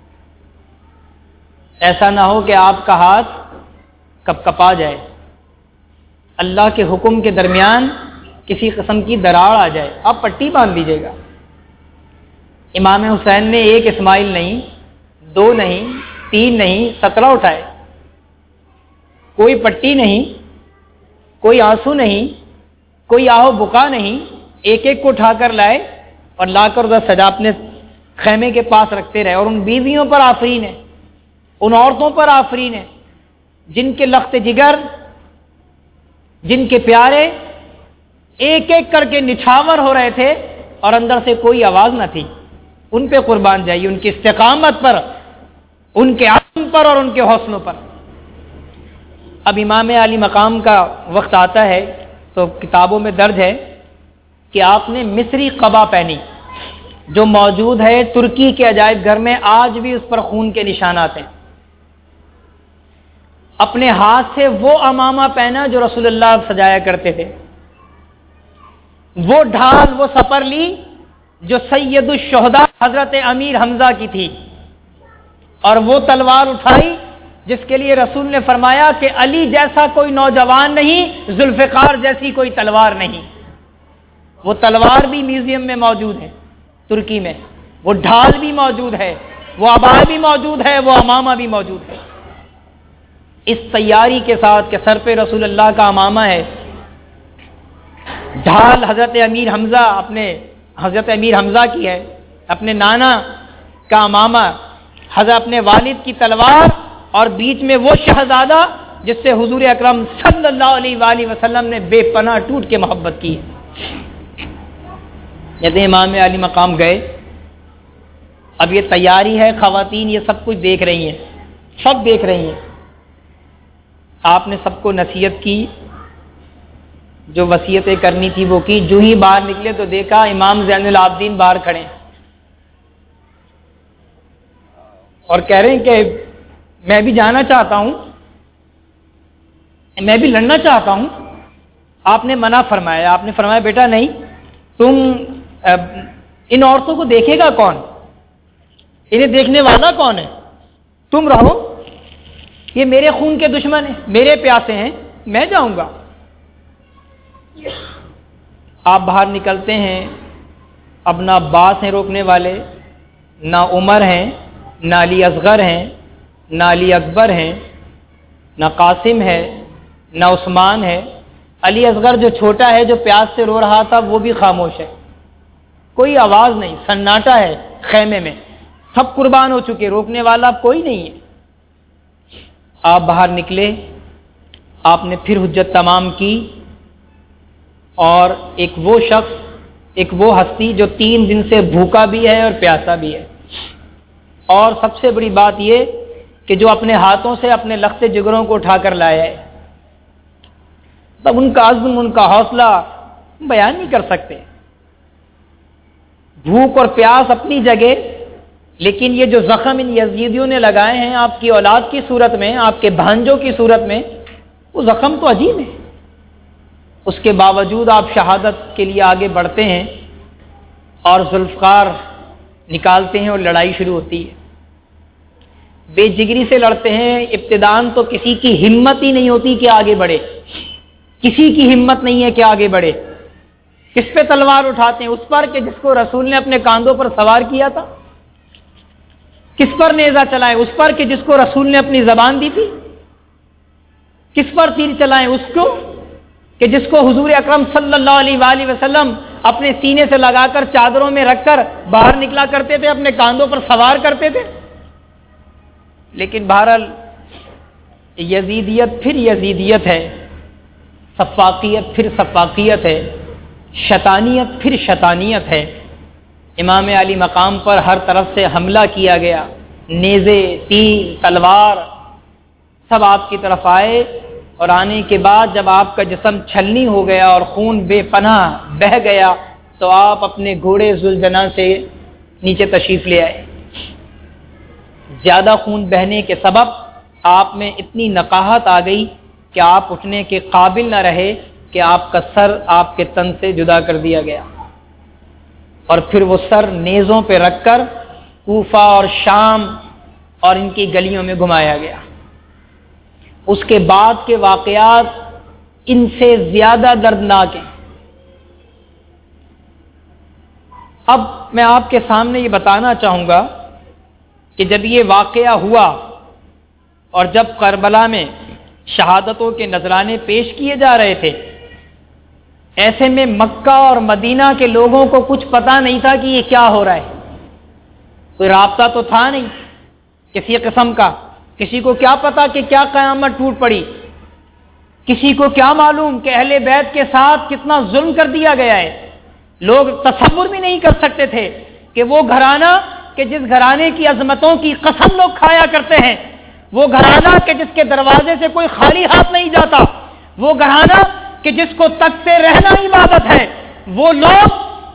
ایسا نہ ہو کہ آپ کا ہاتھ کپ کپا جائے، اللہ کے حکم کے درمیان کسی قسم کی دراڑ آ جائے، آپ پٹی باندھ لیجیے گا۔ امام حسین نے ایک اسماعیل نہیں، دو نہیں، تین نہیں، سترہ اٹھائے، کوئی پٹی نہیں، کوئی آنسو نہیں، کوئی آہو بکا نہیں، ایک ایک کو اٹھا کر لائے اور لا کر ادھر سجا اپنے خیمے کے پاس رکھتے رہے۔ اور ان بیویوں پر آفرین ہے، ان عورتوں پر آفرین ہے جن کے لخت جگر، جن کے پیارے ایک ایک کر کے نچھاور ہو رہے تھے اور اندر سے کوئی آواز نہ تھی۔ ان پہ قربان جائیے، ان کی استقامت پر، ان کے عزم پر اور ان کے حوصلوں پر۔ اب امام علی مقام کا وقت آتا ہے تو کتابوں میں درج ہے کہ آپ نے مصری قبا پہنی جو موجود ہے ترکی کے عجائب گھر میں، آج بھی اس پر خون کے نشانات ہیں۔ اپنے ہاتھ سے وہ امامہ پہنا جو رسول اللہ سجایا کرتے تھے، وہ ڈھال، وہ سپر لی جو سید الشہداء حضرت امیر حمزہ کی تھی، اور وہ تلوار اٹھائی جس کے لیے رسول نے فرمایا کہ علی جیسا کوئی نوجوان نہیں، ذوالفقار جیسی کوئی تلوار نہیں۔ وہ تلوار بھی میوزیم میں موجود ہے ترکی میں، وہ ڈھال بھی موجود ہے، وہ عبا بھی موجود ہے، وہ امامہ بھی موجود ہے، اس تیاری کے ساتھ کہ سر پہ رسول اللہ کا امامہ ہے، ڈھال حضرت امیر حمزہ اپنے حضرت امیر حمزہ کی ہے، اپنے نانا کا امامہ، حضرت اپنے والد کی تلوار، اور بیچ میں وہ شہزادہ جس سے حضور اکرم صلی اللہ علیہ وآلہ وسلم نے بے پناہ ٹوٹ کے محبت کی۔ جیسے امام علی مقام گئے، اب یہ تیاری ہے، خواتین یہ سب کچھ دیکھ رہی ہیں، سب دیکھ رہی ہیں۔ آپ نے سب کو نصیحت کی، جو وصیتیں کرنی تھی وہ کی۔ جو ہی باہر نکلے تو دیکھا امام زین العابدین باہر کھڑے ہیں اور کہہ رہے ہیں کہ میں بھی جانا چاہتا ہوں، میں بھی لڑنا چاہتا ہوں۔ آپ نے منع فرمایا، آپ نے فرمایا بیٹا نہیں، تم ان عورتوں کو دیکھے گا کون، انہیں دیکھنے والا کون ہے، تم رہو، یہ میرے خون کے دشمن ہیں، میرے پیاسے ہیں، میں جاؤں گا۔ آپ باہر نکلتے ہیں، اب نہ عباس ہیں روکنے والے، نہ عمر ہیں، نہ علی اصغر ہیں، نہ علی اکبر ہیں، نہ قاسم ہے، نہ عثمان ہے۔ علی اصغر جو چھوٹا ہے، جو پیاس سے رو رہا تھا، وہ بھی خاموش ہے، کوئی آواز نہیں، سناٹا ہے خیمے میں، سب قربان ہو چکے، روکنے والا کوئی نہیں ہے۔ آپ باہر نکلے، آپ نے پھر حجت تمام کی، اور ایک وہ شخص، ایک وہ ہستی جو تین دن سے بھوکا بھی ہے اور پیاسا بھی ہے، اور سب سے بڑی بات یہ کہ جو اپنے ہاتھوں سے اپنے لخت جگروں کو اٹھا کر لایا ہے، تب ان کا عزم، ان کا حوصلہ بیان نہیں کر سکتے۔ بھوک اور پیاس اپنی جگہ، لیکن یہ جو زخم ان یزیدیوں نے لگائے ہیں آپ کی اولاد کی صورت میں، آپ کے بھانجوں کی صورت میں، وہ زخم تو عجیب ہے۔ اس کے باوجود آپ شہادت کے لیے آگے بڑھتے ہیں اور ذوالفقار نکالتے ہیں اور لڑائی شروع ہوتی ہے۔ بے جگری سے لڑتے ہیں، ابتداءً تو کسی کی ہمت ہی نہیں ہوتی کہ آگے بڑھے، کسی کی ہمت نہیں ہے کہ آگے بڑھے۔ کس پہ تلوار اٹھاتے ہیں؟ اس پر کہ جس کو رسول نے اپنے کاندھوں پر سوار کیا تھا۔ کس پر نیزہ چلائیں؟ اس پر کہ جس کو رسول نے اپنی زبان دی تھی۔ کس پر تیر چلائیں؟ اس کو کہ جس کو حضور اکرم صلی اللہ علیہ وآلہ وسلم اپنے سینے سے لگا کر چادروں میں رکھ کر باہر نکلا کرتے تھے، اپنے کاندھوں پر سوار کرتے تھے۔ لیکن بہرحال یزیدیت پھر یزیدیت ہے، سفاقیت پھر سفاقیت ہے، شیطانیت پھر شیطانیت ہے۔ امام علی مقام پر ہر طرف سے حملہ کیا گیا، نیزے، تیر، تلوار سب آپ کی طرف آئے، اور آنے کے بعد جب آپ کا جسم چھلنی ہو گیا اور خون بے پناہ بہہ گیا تو آپ اپنے گھوڑے ذوالجناح سے نیچے تشریف لے آئے۔ زیادہ خون بہنے کے سبب آپ میں اتنی نقاہت آ گئی کہ آپ اٹھنے کے قابل نہ رہے کہ آپ کا سر آپ کے تن سے جدا کر دیا گیا، اور پھر وہ سر نیزوں پہ رکھ کر کوفہ اور شام اور ان کی گلیوں میں گھمایا گیا۔ اس کے بعد کے واقعات ان سے زیادہ دردناک ہیں۔ اب میں آپ کے سامنے یہ بتانا چاہوں گا کہ جب یہ واقعہ ہوا اور جب کربلا میں شہادتوں کے نذرانے پیش کیے جا رہے تھے، ایسے میں مکہ اور مدینہ کے لوگوں کو کچھ پتہ نہیں تھا کہ یہ کیا ہو رہا ہے، کوئی رابطہ تو تھا نہیں کسی قسم کا۔ کسی کو کیا پتا کہ کیا قیامت ٹوٹ پڑی، کسی کو کیا معلوم کہ اہل بیت کے ساتھ کتنا ظلم کر دیا گیا ہے۔ لوگ تصور بھی نہیں کر سکتے تھے کہ وہ گھرانہ کہ جس گھرانے کی عظمتوں کی قسم لوگ کھایا کرتے ہیں، وہ گھرانہ کہ جس کے دروازے سے کوئی خالی ہاتھ نہیں جاتا، وہ گھرانہ کہ جس کو تکتے رہنا عبادت ہے، وہ لوگ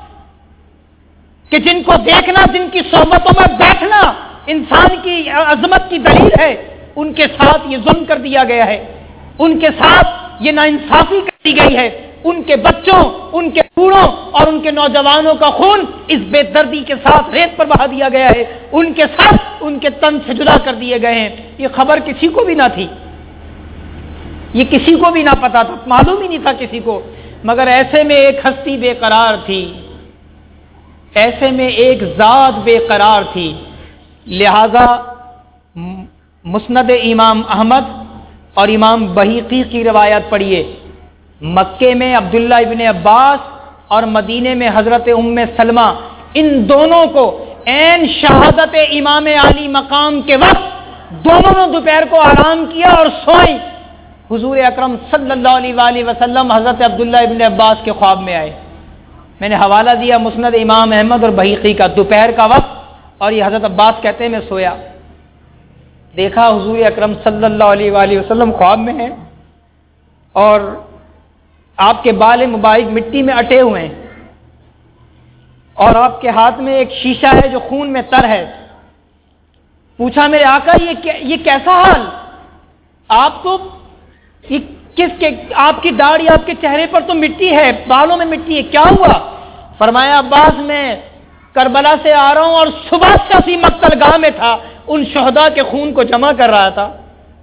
کہ جن کو دیکھنا، جن کی صحبتوں میں بیٹھنا انسان کی عظمت کی دلیل ہے، ان کے ساتھ یہ ظلم کر دیا گیا ہے، ان کے ساتھ یہ ناانصافی کر دی گئی ہے۔ ان کے بچوں، ان کے بوڑھوں اور ان کے نوجوانوں کا خون اس بے دردی کے ساتھ ریت پر بہا دیا گیا ہے، ان کے ساتھ ان کے تن سے جدا کر دیے گئے ہیں۔ یہ خبر کسی کو بھی نہ تھی، یہ کسی کو بھی نہ پتا تھا، معلوم ہی نہیں تھا کسی کو، مگر ایسے میں ایک ہستی بے قرار تھی، ایسے میں ایک ذات بے قرار تھی۔ لہذا مسند امام احمد اور امام بہیقی کی روایت پڑھیے، مکے میں عبداللہ ابن عباس اور مدینے میں حضرت ام سلمہ، ان دونوں کو عین شہادت امام علی مقام کے وقت دونوں نے دوپہر کو آرام کیا اور سوئیں۔ حضور اکرم صلی اللہ علیہ وآلہ وسلم حضرت عبداللہ ابن عباس کے خواب میں آئے۔ میں نے حوالہ دیا مسند امام احمد اور بہیقی کا، دوپہر کا وقت، اور یہ حضرت عباس کہتے ہیں میں سویا، دیکھا حضور اکرم صلی اللہ علیہ وآلہ وسلم خواب میں ہیں اور آپ کے بال مبارک مٹی میں اٹے ہوئے ہیں، اور آپ کے ہاتھ میں ایک شیشہ ہے جو خون میں تر ہے۔ پوچھا میرے آقا یہ یہ کیسا حال؟ آپ تو یہ کس کے، آپ کی داڑھی، آپ کے چہرے پر تو مٹی ہے، بالوں میں مٹی ہے، کیا ہوا؟ فرمایا عباس میں کربلا سے آ رہا ہوں اور صبح سے اسی مقتل گاہ میں تھا، ان شہداء کے خون کو جمع کر رہا تھا۔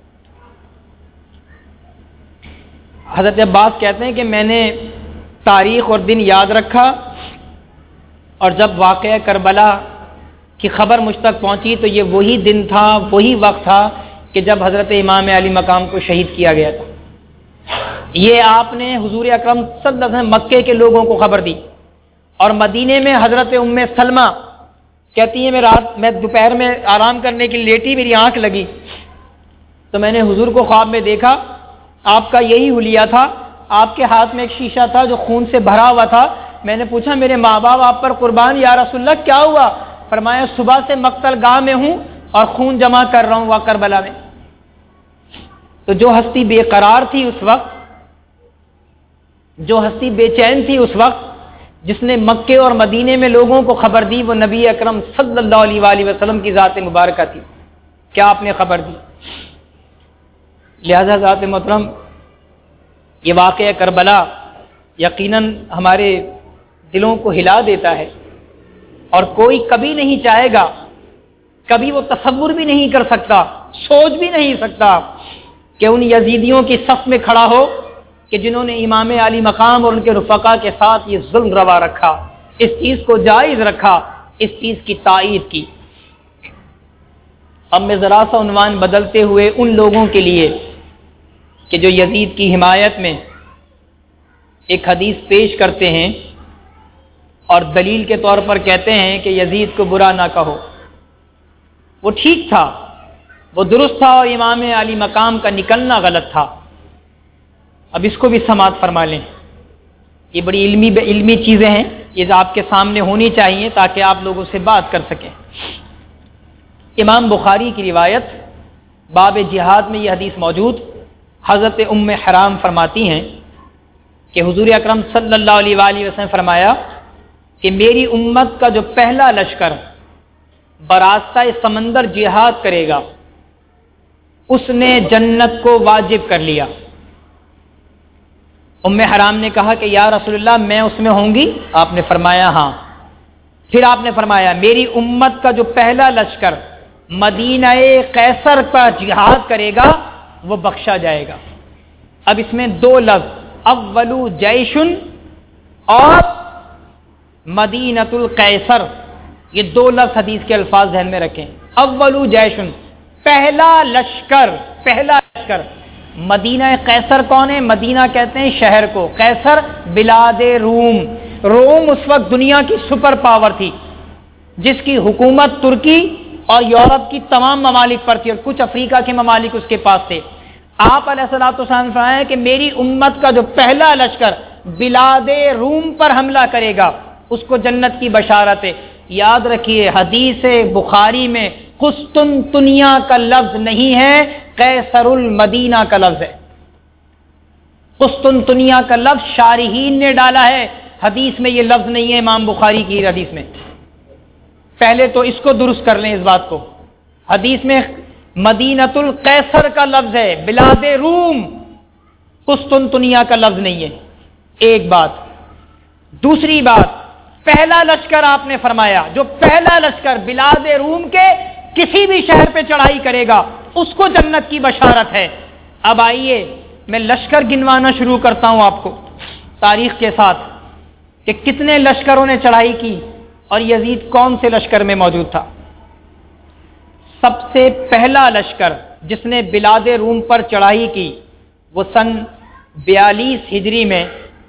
حضرت عباس کہتے ہیں کہ میں نے تاریخ اور دن یاد رکھا، اور جب واقعہ کربلا کی خبر مجھ تک پہنچی تو یہ وہی دن تھا، وہی وقت تھا کہ جب حضرت امام علی مقام کو شہید کیا گیا تھا۔ یہ آپ نے حضور اکرم صلی اللہ علیہ وسلم مکے کے لوگوں کو خبر دی، اور مدینے میں حضرت ام سلمہ کہتی ہیں میں رات میں دوپہر میں آرام کرنے کی لیٹی، میری آنکھ لگی تو میں نے حضور کو خواب میں دیکھا، آپ کا یہی حلیہ تھا، آپ کے ہاتھ میں ایک شیشہ تھا جو خون سے بھرا ہوا تھا۔ میں نے پوچھا میرے ماں باپ آپ پر قربان یا رسول اللہ کیا ہوا؟ فرمایا صبح سے مقتل گاہ میں ہوں اور خون جمع کر رہا ہوں وہاں کربلا میں۔ تو جو ہستی بے قرار تھی اس وقت، جو ہستی بے چین تھی اس وقت، جس نے مکے اور مدینے میں لوگوں کو خبر دی وہ نبی اکرم صلی اللہ علیہ وآلہ وسلم کی ذات مبارکہ تھی. کیا آپ نے خبر دی؟ لہذا ذات محترم یہ واقعہ کربلا یقیناً ہمارے دلوں کو ہلا دیتا ہے، اور کوئی کبھی نہیں چاہے گا، کبھی وہ تصور بھی نہیں کر سکتا، سوچ بھی نہیں سکتا کہ ان یزیدیوں کی صف میں کھڑا ہو کہ جنہوں نے امام علی مقام اور ان کے رفقا کے ساتھ یہ ظلم روا رکھا، اس چیز کو جائز رکھا، اس چیز کی تائید کی. اب میں ذرا سا عنوان بدلتے ہوئے ان لوگوں کے لیے کہ جو یزید کی حمایت میں ایک حدیث پیش کرتے ہیں اور دلیل کے طور پر کہتے ہیں کہ یزید کو برا نہ کہو، وہ ٹھیک تھا، وہ درست تھا، اور امام علی مقام کا نکلنا غلط تھا. اب اس کو بھی سماعت فرما لیں. یہ بڑی علمی علمی چیزیں ہیں، یہ آپ کے سامنے ہونی چاہیے تاکہ آپ لوگوں سے بات کر سکیں. امام بخاری کی روایت باب جہاد میں یہ حدیث موجود. حضرت ام حرام فرماتی ہیں کہ حضور اکرم صلی اللہ علیہ وآلہ وسلم فرمایا کہ میری امت کا جو پہلا لشکر براستہ سمندر جہاد کرے گا اس نے جنت کو واجب کر لیا. ام حرام نے کہا کہ یا رسول اللہ میں اس میں ہوں گی؟ آپ نے فرمایا ہاں. پھر آپ نے فرمایا میری امت کا جو پہلا لشکر مدینہ قیصر کا جہاد کرے گا وہ بخشا جائے گا. اب اس میں دو لفظ اولو جیشن اور مدینۃ القیصر، یہ دو لفظ حدیث کے الفاظ ذہن میں رکھیں. اولو جیشن پہلا لشکر، پہلا لشکر. مدینہ قیصر کون ہے؟ مدینہ کہتے ہیں شہر کو، قیصر بلاد روم. روم اس وقت دنیا کی سپر پاور تھی جس کی حکومت ترکی اور یورپ کی تمام ممالک پر تھی اور کچھ افریقہ کے ممالک اس کے پاس تھے. آپ علیہ الصلوۃ والسلام فرمایا کہ میری امت کا جو پہلا لشکر بلاد روم پر حملہ کرے گا اس کو جنت کی بشارت ہے. یاد رکھیے حدیث بخاری میں قسطنطنیہ کا لفظ نہیں ہے، قیصر المدینہ کا لفظ ہے. قسطنطنیہ کا لفظ شارحین نے ڈالا ہے، حدیث میں یہ لفظ نہیں ہے امام بخاری کی حدیث میں. پہلے تو اس کو درست کر لیں اس بات کو. حدیث میں مدینۃ القیصر کا لفظ ہے، بلاد روم، قسطنطنیہ کا لفظ نہیں ہے. ایک بات. دوسری بات، پہلا لشکر آپ نے فرمایا جو پہلا لشکر بلاد روم کے کسی بھی شہر پہ چڑھائی کرے گا اس کو جنت کی بشارت ہے. اب آئیے میں لشکر گنوانا شروع کرتا ہوں آپ کو تاریخ کے ساتھ کہ کتنے لشکروں نے چڑھائی کی اور یزید کون سے لشکر میں موجود تھا. سب سے پہلا لشکر جس نے بلاد روم پر چڑھائی کی وہ سن بیالیس ہجری میں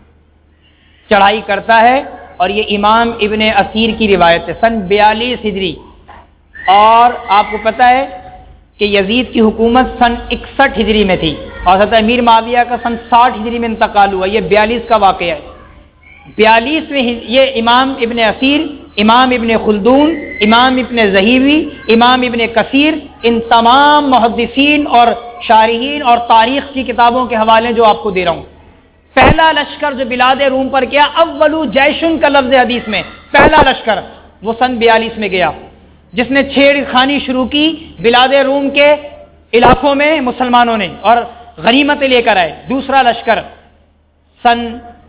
چڑھائی کرتا ہے، اور یہ امام ابن اسیر کی روایت ہے. سن بیالیس ہجری. اور آپ کو پتہ ہے کہ یزید کی حکومت سن اکسٹھ ہجری میں تھی اور حضرت امیر معاویہ کا سن ساٹھ ہجری میں انتقال ہوا. یہ بیالیس کا واقعہ ہے. بیالیس میں یہ امام ابن اسیر، امام ابن خلدون، امام ابن زہیوی، امام ابن کثیر، ان تمام محدثین اور شارحین اور تاریخ کی کتابوں کے حوالے جو آپ کو دے رہا ہوں. پہلا لشکر جو بلاد روم پر گیا، اولو جیشن کا لفظ حدیث میں، پہلا لشکر وہ سن بیالیس میں گیا جس نے چھیڑ خانی شروع کی بلاد روم کے علاقوں میں مسلمانوں نے اور غنیمتیں لے کر آئے. دوسرا لشکر سن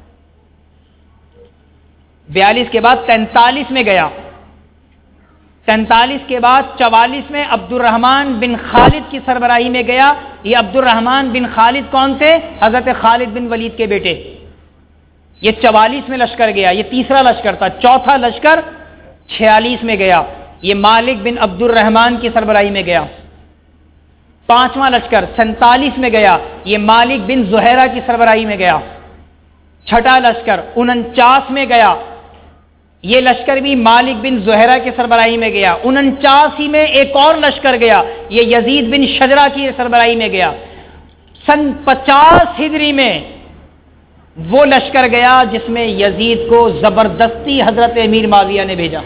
بیالیس کے بعد تینتالیس میں گیا. تینتالیس کے بعد چوالیس میں عبد الرحمن بن خالد کی سربراہی میں گیا. یہ عبد الرحمن بن خالد کون تھے؟ حضرت خالد بن ولید کے بیٹے. یہ چوالیس میں لشکر گیا، یہ تیسرا لشکر تھا. چوتھا لشکر چھیالیس میں گیا، یہ مالک بن عبد الرحمن کی سربراہی میں گیا. پانچواں لشکر سینتالیس میں گیا، یہ مالک بن زہیرہ کی سربراہی میں گیا. چھٹا لشکر انچاس میں گیا، یہ لشکر بھی مالک بن زہیرہ کی سربراہی میں گیا. انچاسی میں ایک اور لشکر گیا، یہ یزید بن شجرہ کی سربراہی میں گیا. سن پچاس ہجری میں وہ لشکر گیا جس میں یزید کو زبردستی حضرت امیر معاویہ نے بھیجا.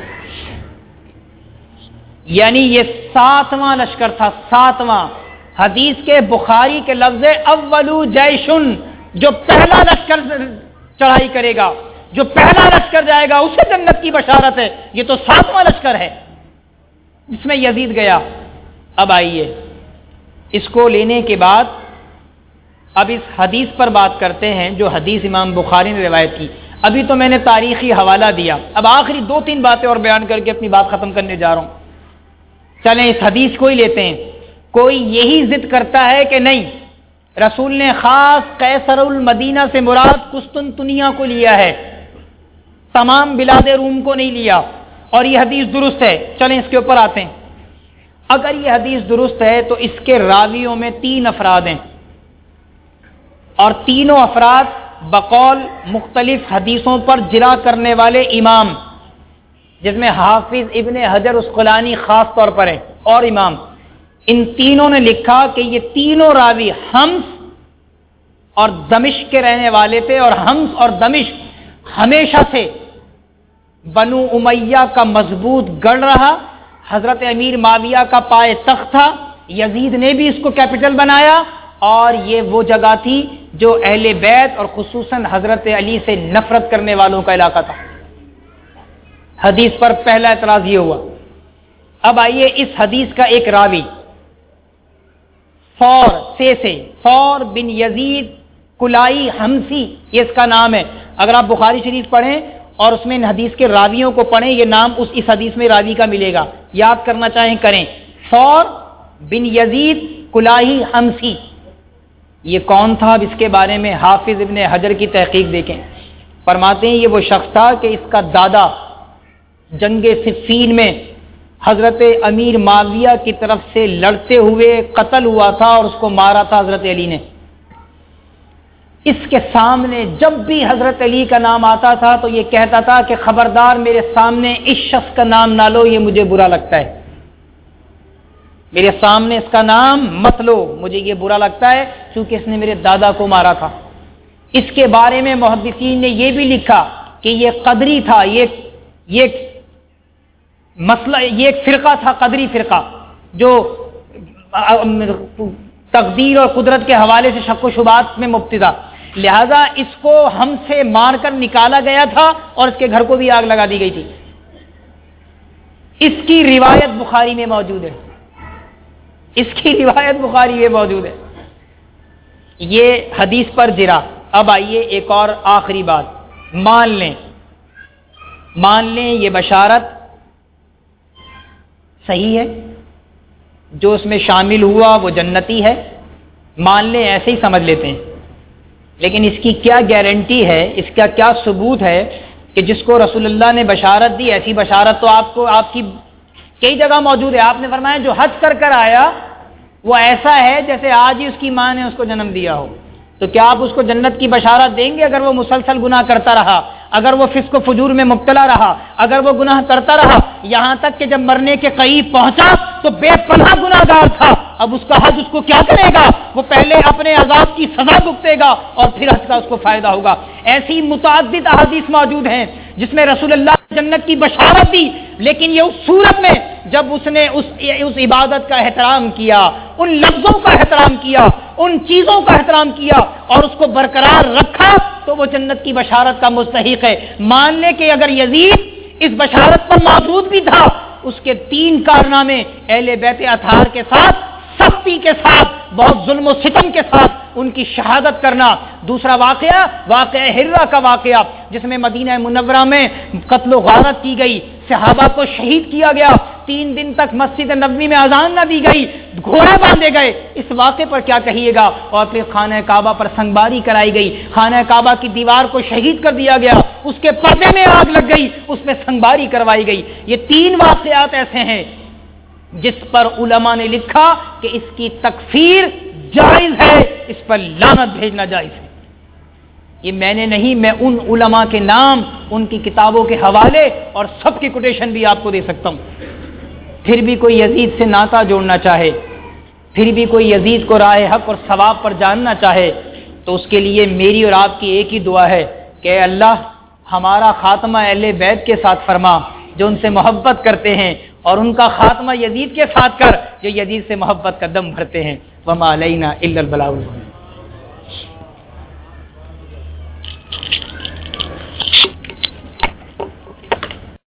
یعنی یہ ساتواں لشکر تھا، ساتواں. حدیث کے بخاری کے لفظ اولو جیشن، جو پہلا لشکر چڑھائی کرے گا جو پہلا لشکر جائے گا اسے جنت کی بشارت ہے. یہ تو ساتواں لشکر ہے جس میں یزید گیا. اب آئیے اس کو لینے کے بعد اب اس حدیث پر بات کرتے ہیں جو حدیث امام بخاری نے روایت کی. ابھی تو میں نے تاریخی حوالہ دیا, اب آخری دو تین باتیں اور بیان کر کے اپنی بات ختم کرنے جا رہا ہوں. چلیں اس حدیث کو ہی لیتے ہیں. کوئی یہی ضد کرتا ہے کہ نہیں, رسول نے خاص قیصر المدینہ سے مراد قسطنطنیہ کو لیا ہے, تمام بلاد روم کو نہیں لیا, اور یہ حدیث درست ہے. چلیں اس کے اوپر آتے ہیں. اگر یہ حدیث درست ہے تو اس کے راویوں میں تین افراد ہیں, اور تینوں افراد بقول مختلف حدیثوں پر جرا کرنے والے امام, جس میں حافظ ابن حجر عسقلانی خاص طور پر ہیں, اور امام, ان تینوں نے لکھا کہ یہ تینوں راوی حمص اور دمشق کے رہنے والے تھے, اور حمص اور دمشق ہمیشہ سے بنو امیہ کا مضبوط گڑھ رہا, حضرت امیر معاویہ کا پائے تخت تھا, یزید نے بھی اس کو کیپٹل بنایا, اور یہ وہ جگہ تھی جو اہل بیت اور خصوصاً حضرت علی سے نفرت کرنے والوں کا علاقہ تھا. حدیث پر پہلا اعتراض یہ ہوا. اب آئیے اس حدیث کا ایک راوی فور سے سے فور بن یزید کلائی حمسی, یہ اس کا نام ہے. اگر آپ بخاری شریف پڑھیں اور اس میں ان حدیث کے راویوں کو پڑھیں, یہ نام اس اس حدیث میں راوی کا ملے گا, یاد کرنا چاہیں کریں. فور بن یزید کلائی حمسی, یہ کون تھا؟ اب اس کے بارے میں حافظ ابن حجر کی تحقیق دیکھیں. فرماتے ہیں یہ وہ شخص تھا کہ اس کا دادا جنگ صفین میں حضرت امیر معاویہ کی طرف سے لڑتے ہوئے قتل ہوا تھا, اور اس کو مارا تھا حضرت علی نے. اس کے سامنے جب بھی حضرت علی کا نام آتا تھا تو یہ کہتا تھا کہ خبردار میرے سامنے اس شخص کا نام نہ لو, یہ مجھے برا لگتا ہے. میرے سامنے اس کا نام مت لو, مجھے یہ برا لگتا ہے, کیونکہ اس نے میرے دادا کو مارا تھا. اس کے بارے میں محدثین نے یہ بھی لکھا کہ یہ قدری تھا, یہ یہ مسئلہ, یہ ایک فرقہ تھا, قدری فرقہ, جو تقدیر اور قدرت کے حوالے سے شک و شبہات میں مبتلا. لہذا اس کو ہم سے مار کر نکالا گیا تھا, اور اس کے گھر کو بھی آگ لگا دی گئی تھی. اس کی روایت بخاری میں موجود ہے, اس کی روایت بخاری میں موجود ہے. یہ حدیث پر جرا. اب آئیے ایک اور آخری بات, مان لیں مان لیں یہ بشارت صحیح ہے, جو اس میں شامل ہوا وہ جنتی ہے, مان لیں, ایسے ہی سمجھ لیتے ہیں. لیکن اس کی کیا گارنٹی ہے, اس کا کیا ثبوت ہے کہ جس کو رسول اللہ نے بشارت دی, ایسی بشارت تو آپ کو آپ کی کئی جگہ موجود ہے. آپ نے فرمایا جو حج کر کر آیا وہ ایسا ہے جیسے آج ہی اس کی ماں نے اس کو جنم دیا ہو. تو کیا آپ اس کو جنت کی بشارت دیں گے اگر وہ مسلسل گناہ کرتا رہا, اگر وہ فسق و فجور میں مبتلا رہا, اگر وہ گناہ کرتا رہا, یہاں تک کہ جب مرنے کے قریب پہنچا تو بے پناہ گناہ گار تھا, اب اس کا حج اس کو کیا کرے گا؟ وہ پہلے اپنے عذاب کی سزا بھگتے گا اور پھر حج کا اس کو فائدہ ہوگا. ایسی متعدد احادیث موجود ہیں جس میں رسول اللہ نے جنت کی بشارت دی, لیکن یہ اس صورت میں جب اس نے اس اس عبادت کا احترام کیا, ان لفظوں کا احترام کیا, ان چیزوں کا احترام کیا اور اس کو برقرار رکھا, تو وہ جنت کی بشارت کا مستحق ہے. مان لے کہ اگر یزید اس بشارت پر موجود بھی تھا, اس کے تین کارنامے اہل بیت اطہار کے ساتھ سختی کے ساتھ, بہت ظلم و ستم کے ساتھ ان کی شہادت کرنا. دوسرا واقعہ واقعہ ہرہ کا واقعہ, جس میں مدینہ منورہ میں قتل و غارت کی گئی, صحابہ کو شہید کیا گیا, تین دن تک مسجد نبوی میں اذان نہ دی گئی, گھوڑے باندھے گئے. اس واقعے پر کیا کہیے گا؟ اور پھر خانہ کعبہ پر سنگباری کرائی گئی, خانہ کعبہ کی دیوار کو شہید کر دیا گیا, اس کے پردے میں آگ لگ گئی, اس میں سنگباری کروائی گئی. یہ تین واقعات ایسے ہیں جس پر علماء نے لکھا کہ اس کی تکفیر جائز ہے, اس پر لعنت بھیجنا جائز ہے. یہ میں نے نہیں, میں ان علماء کے نام, ان کی کتابوں کے حوالے اور سب کی کوٹیشن بھی آپ کو دے سکتا ہوں. پھر بھی کوئی یزید سے ناطہ جوڑنا چاہے, پھر بھی کوئی یزید کو راہ حق اور ثواب پر جاننا چاہے, تو اس کے لیے میری اور آپ کی ایک ہی دعا ہے کہ اے اللہ ہمارا خاتمہ اہل بیت کے ساتھ فرما جو ان سے محبت کرتے ہیں, اور ان کا خاتمہ یزید کے ساتھ کر جو یزید سے محبت کا دم بھرتے ہیں. وما علینا الا البلاغ.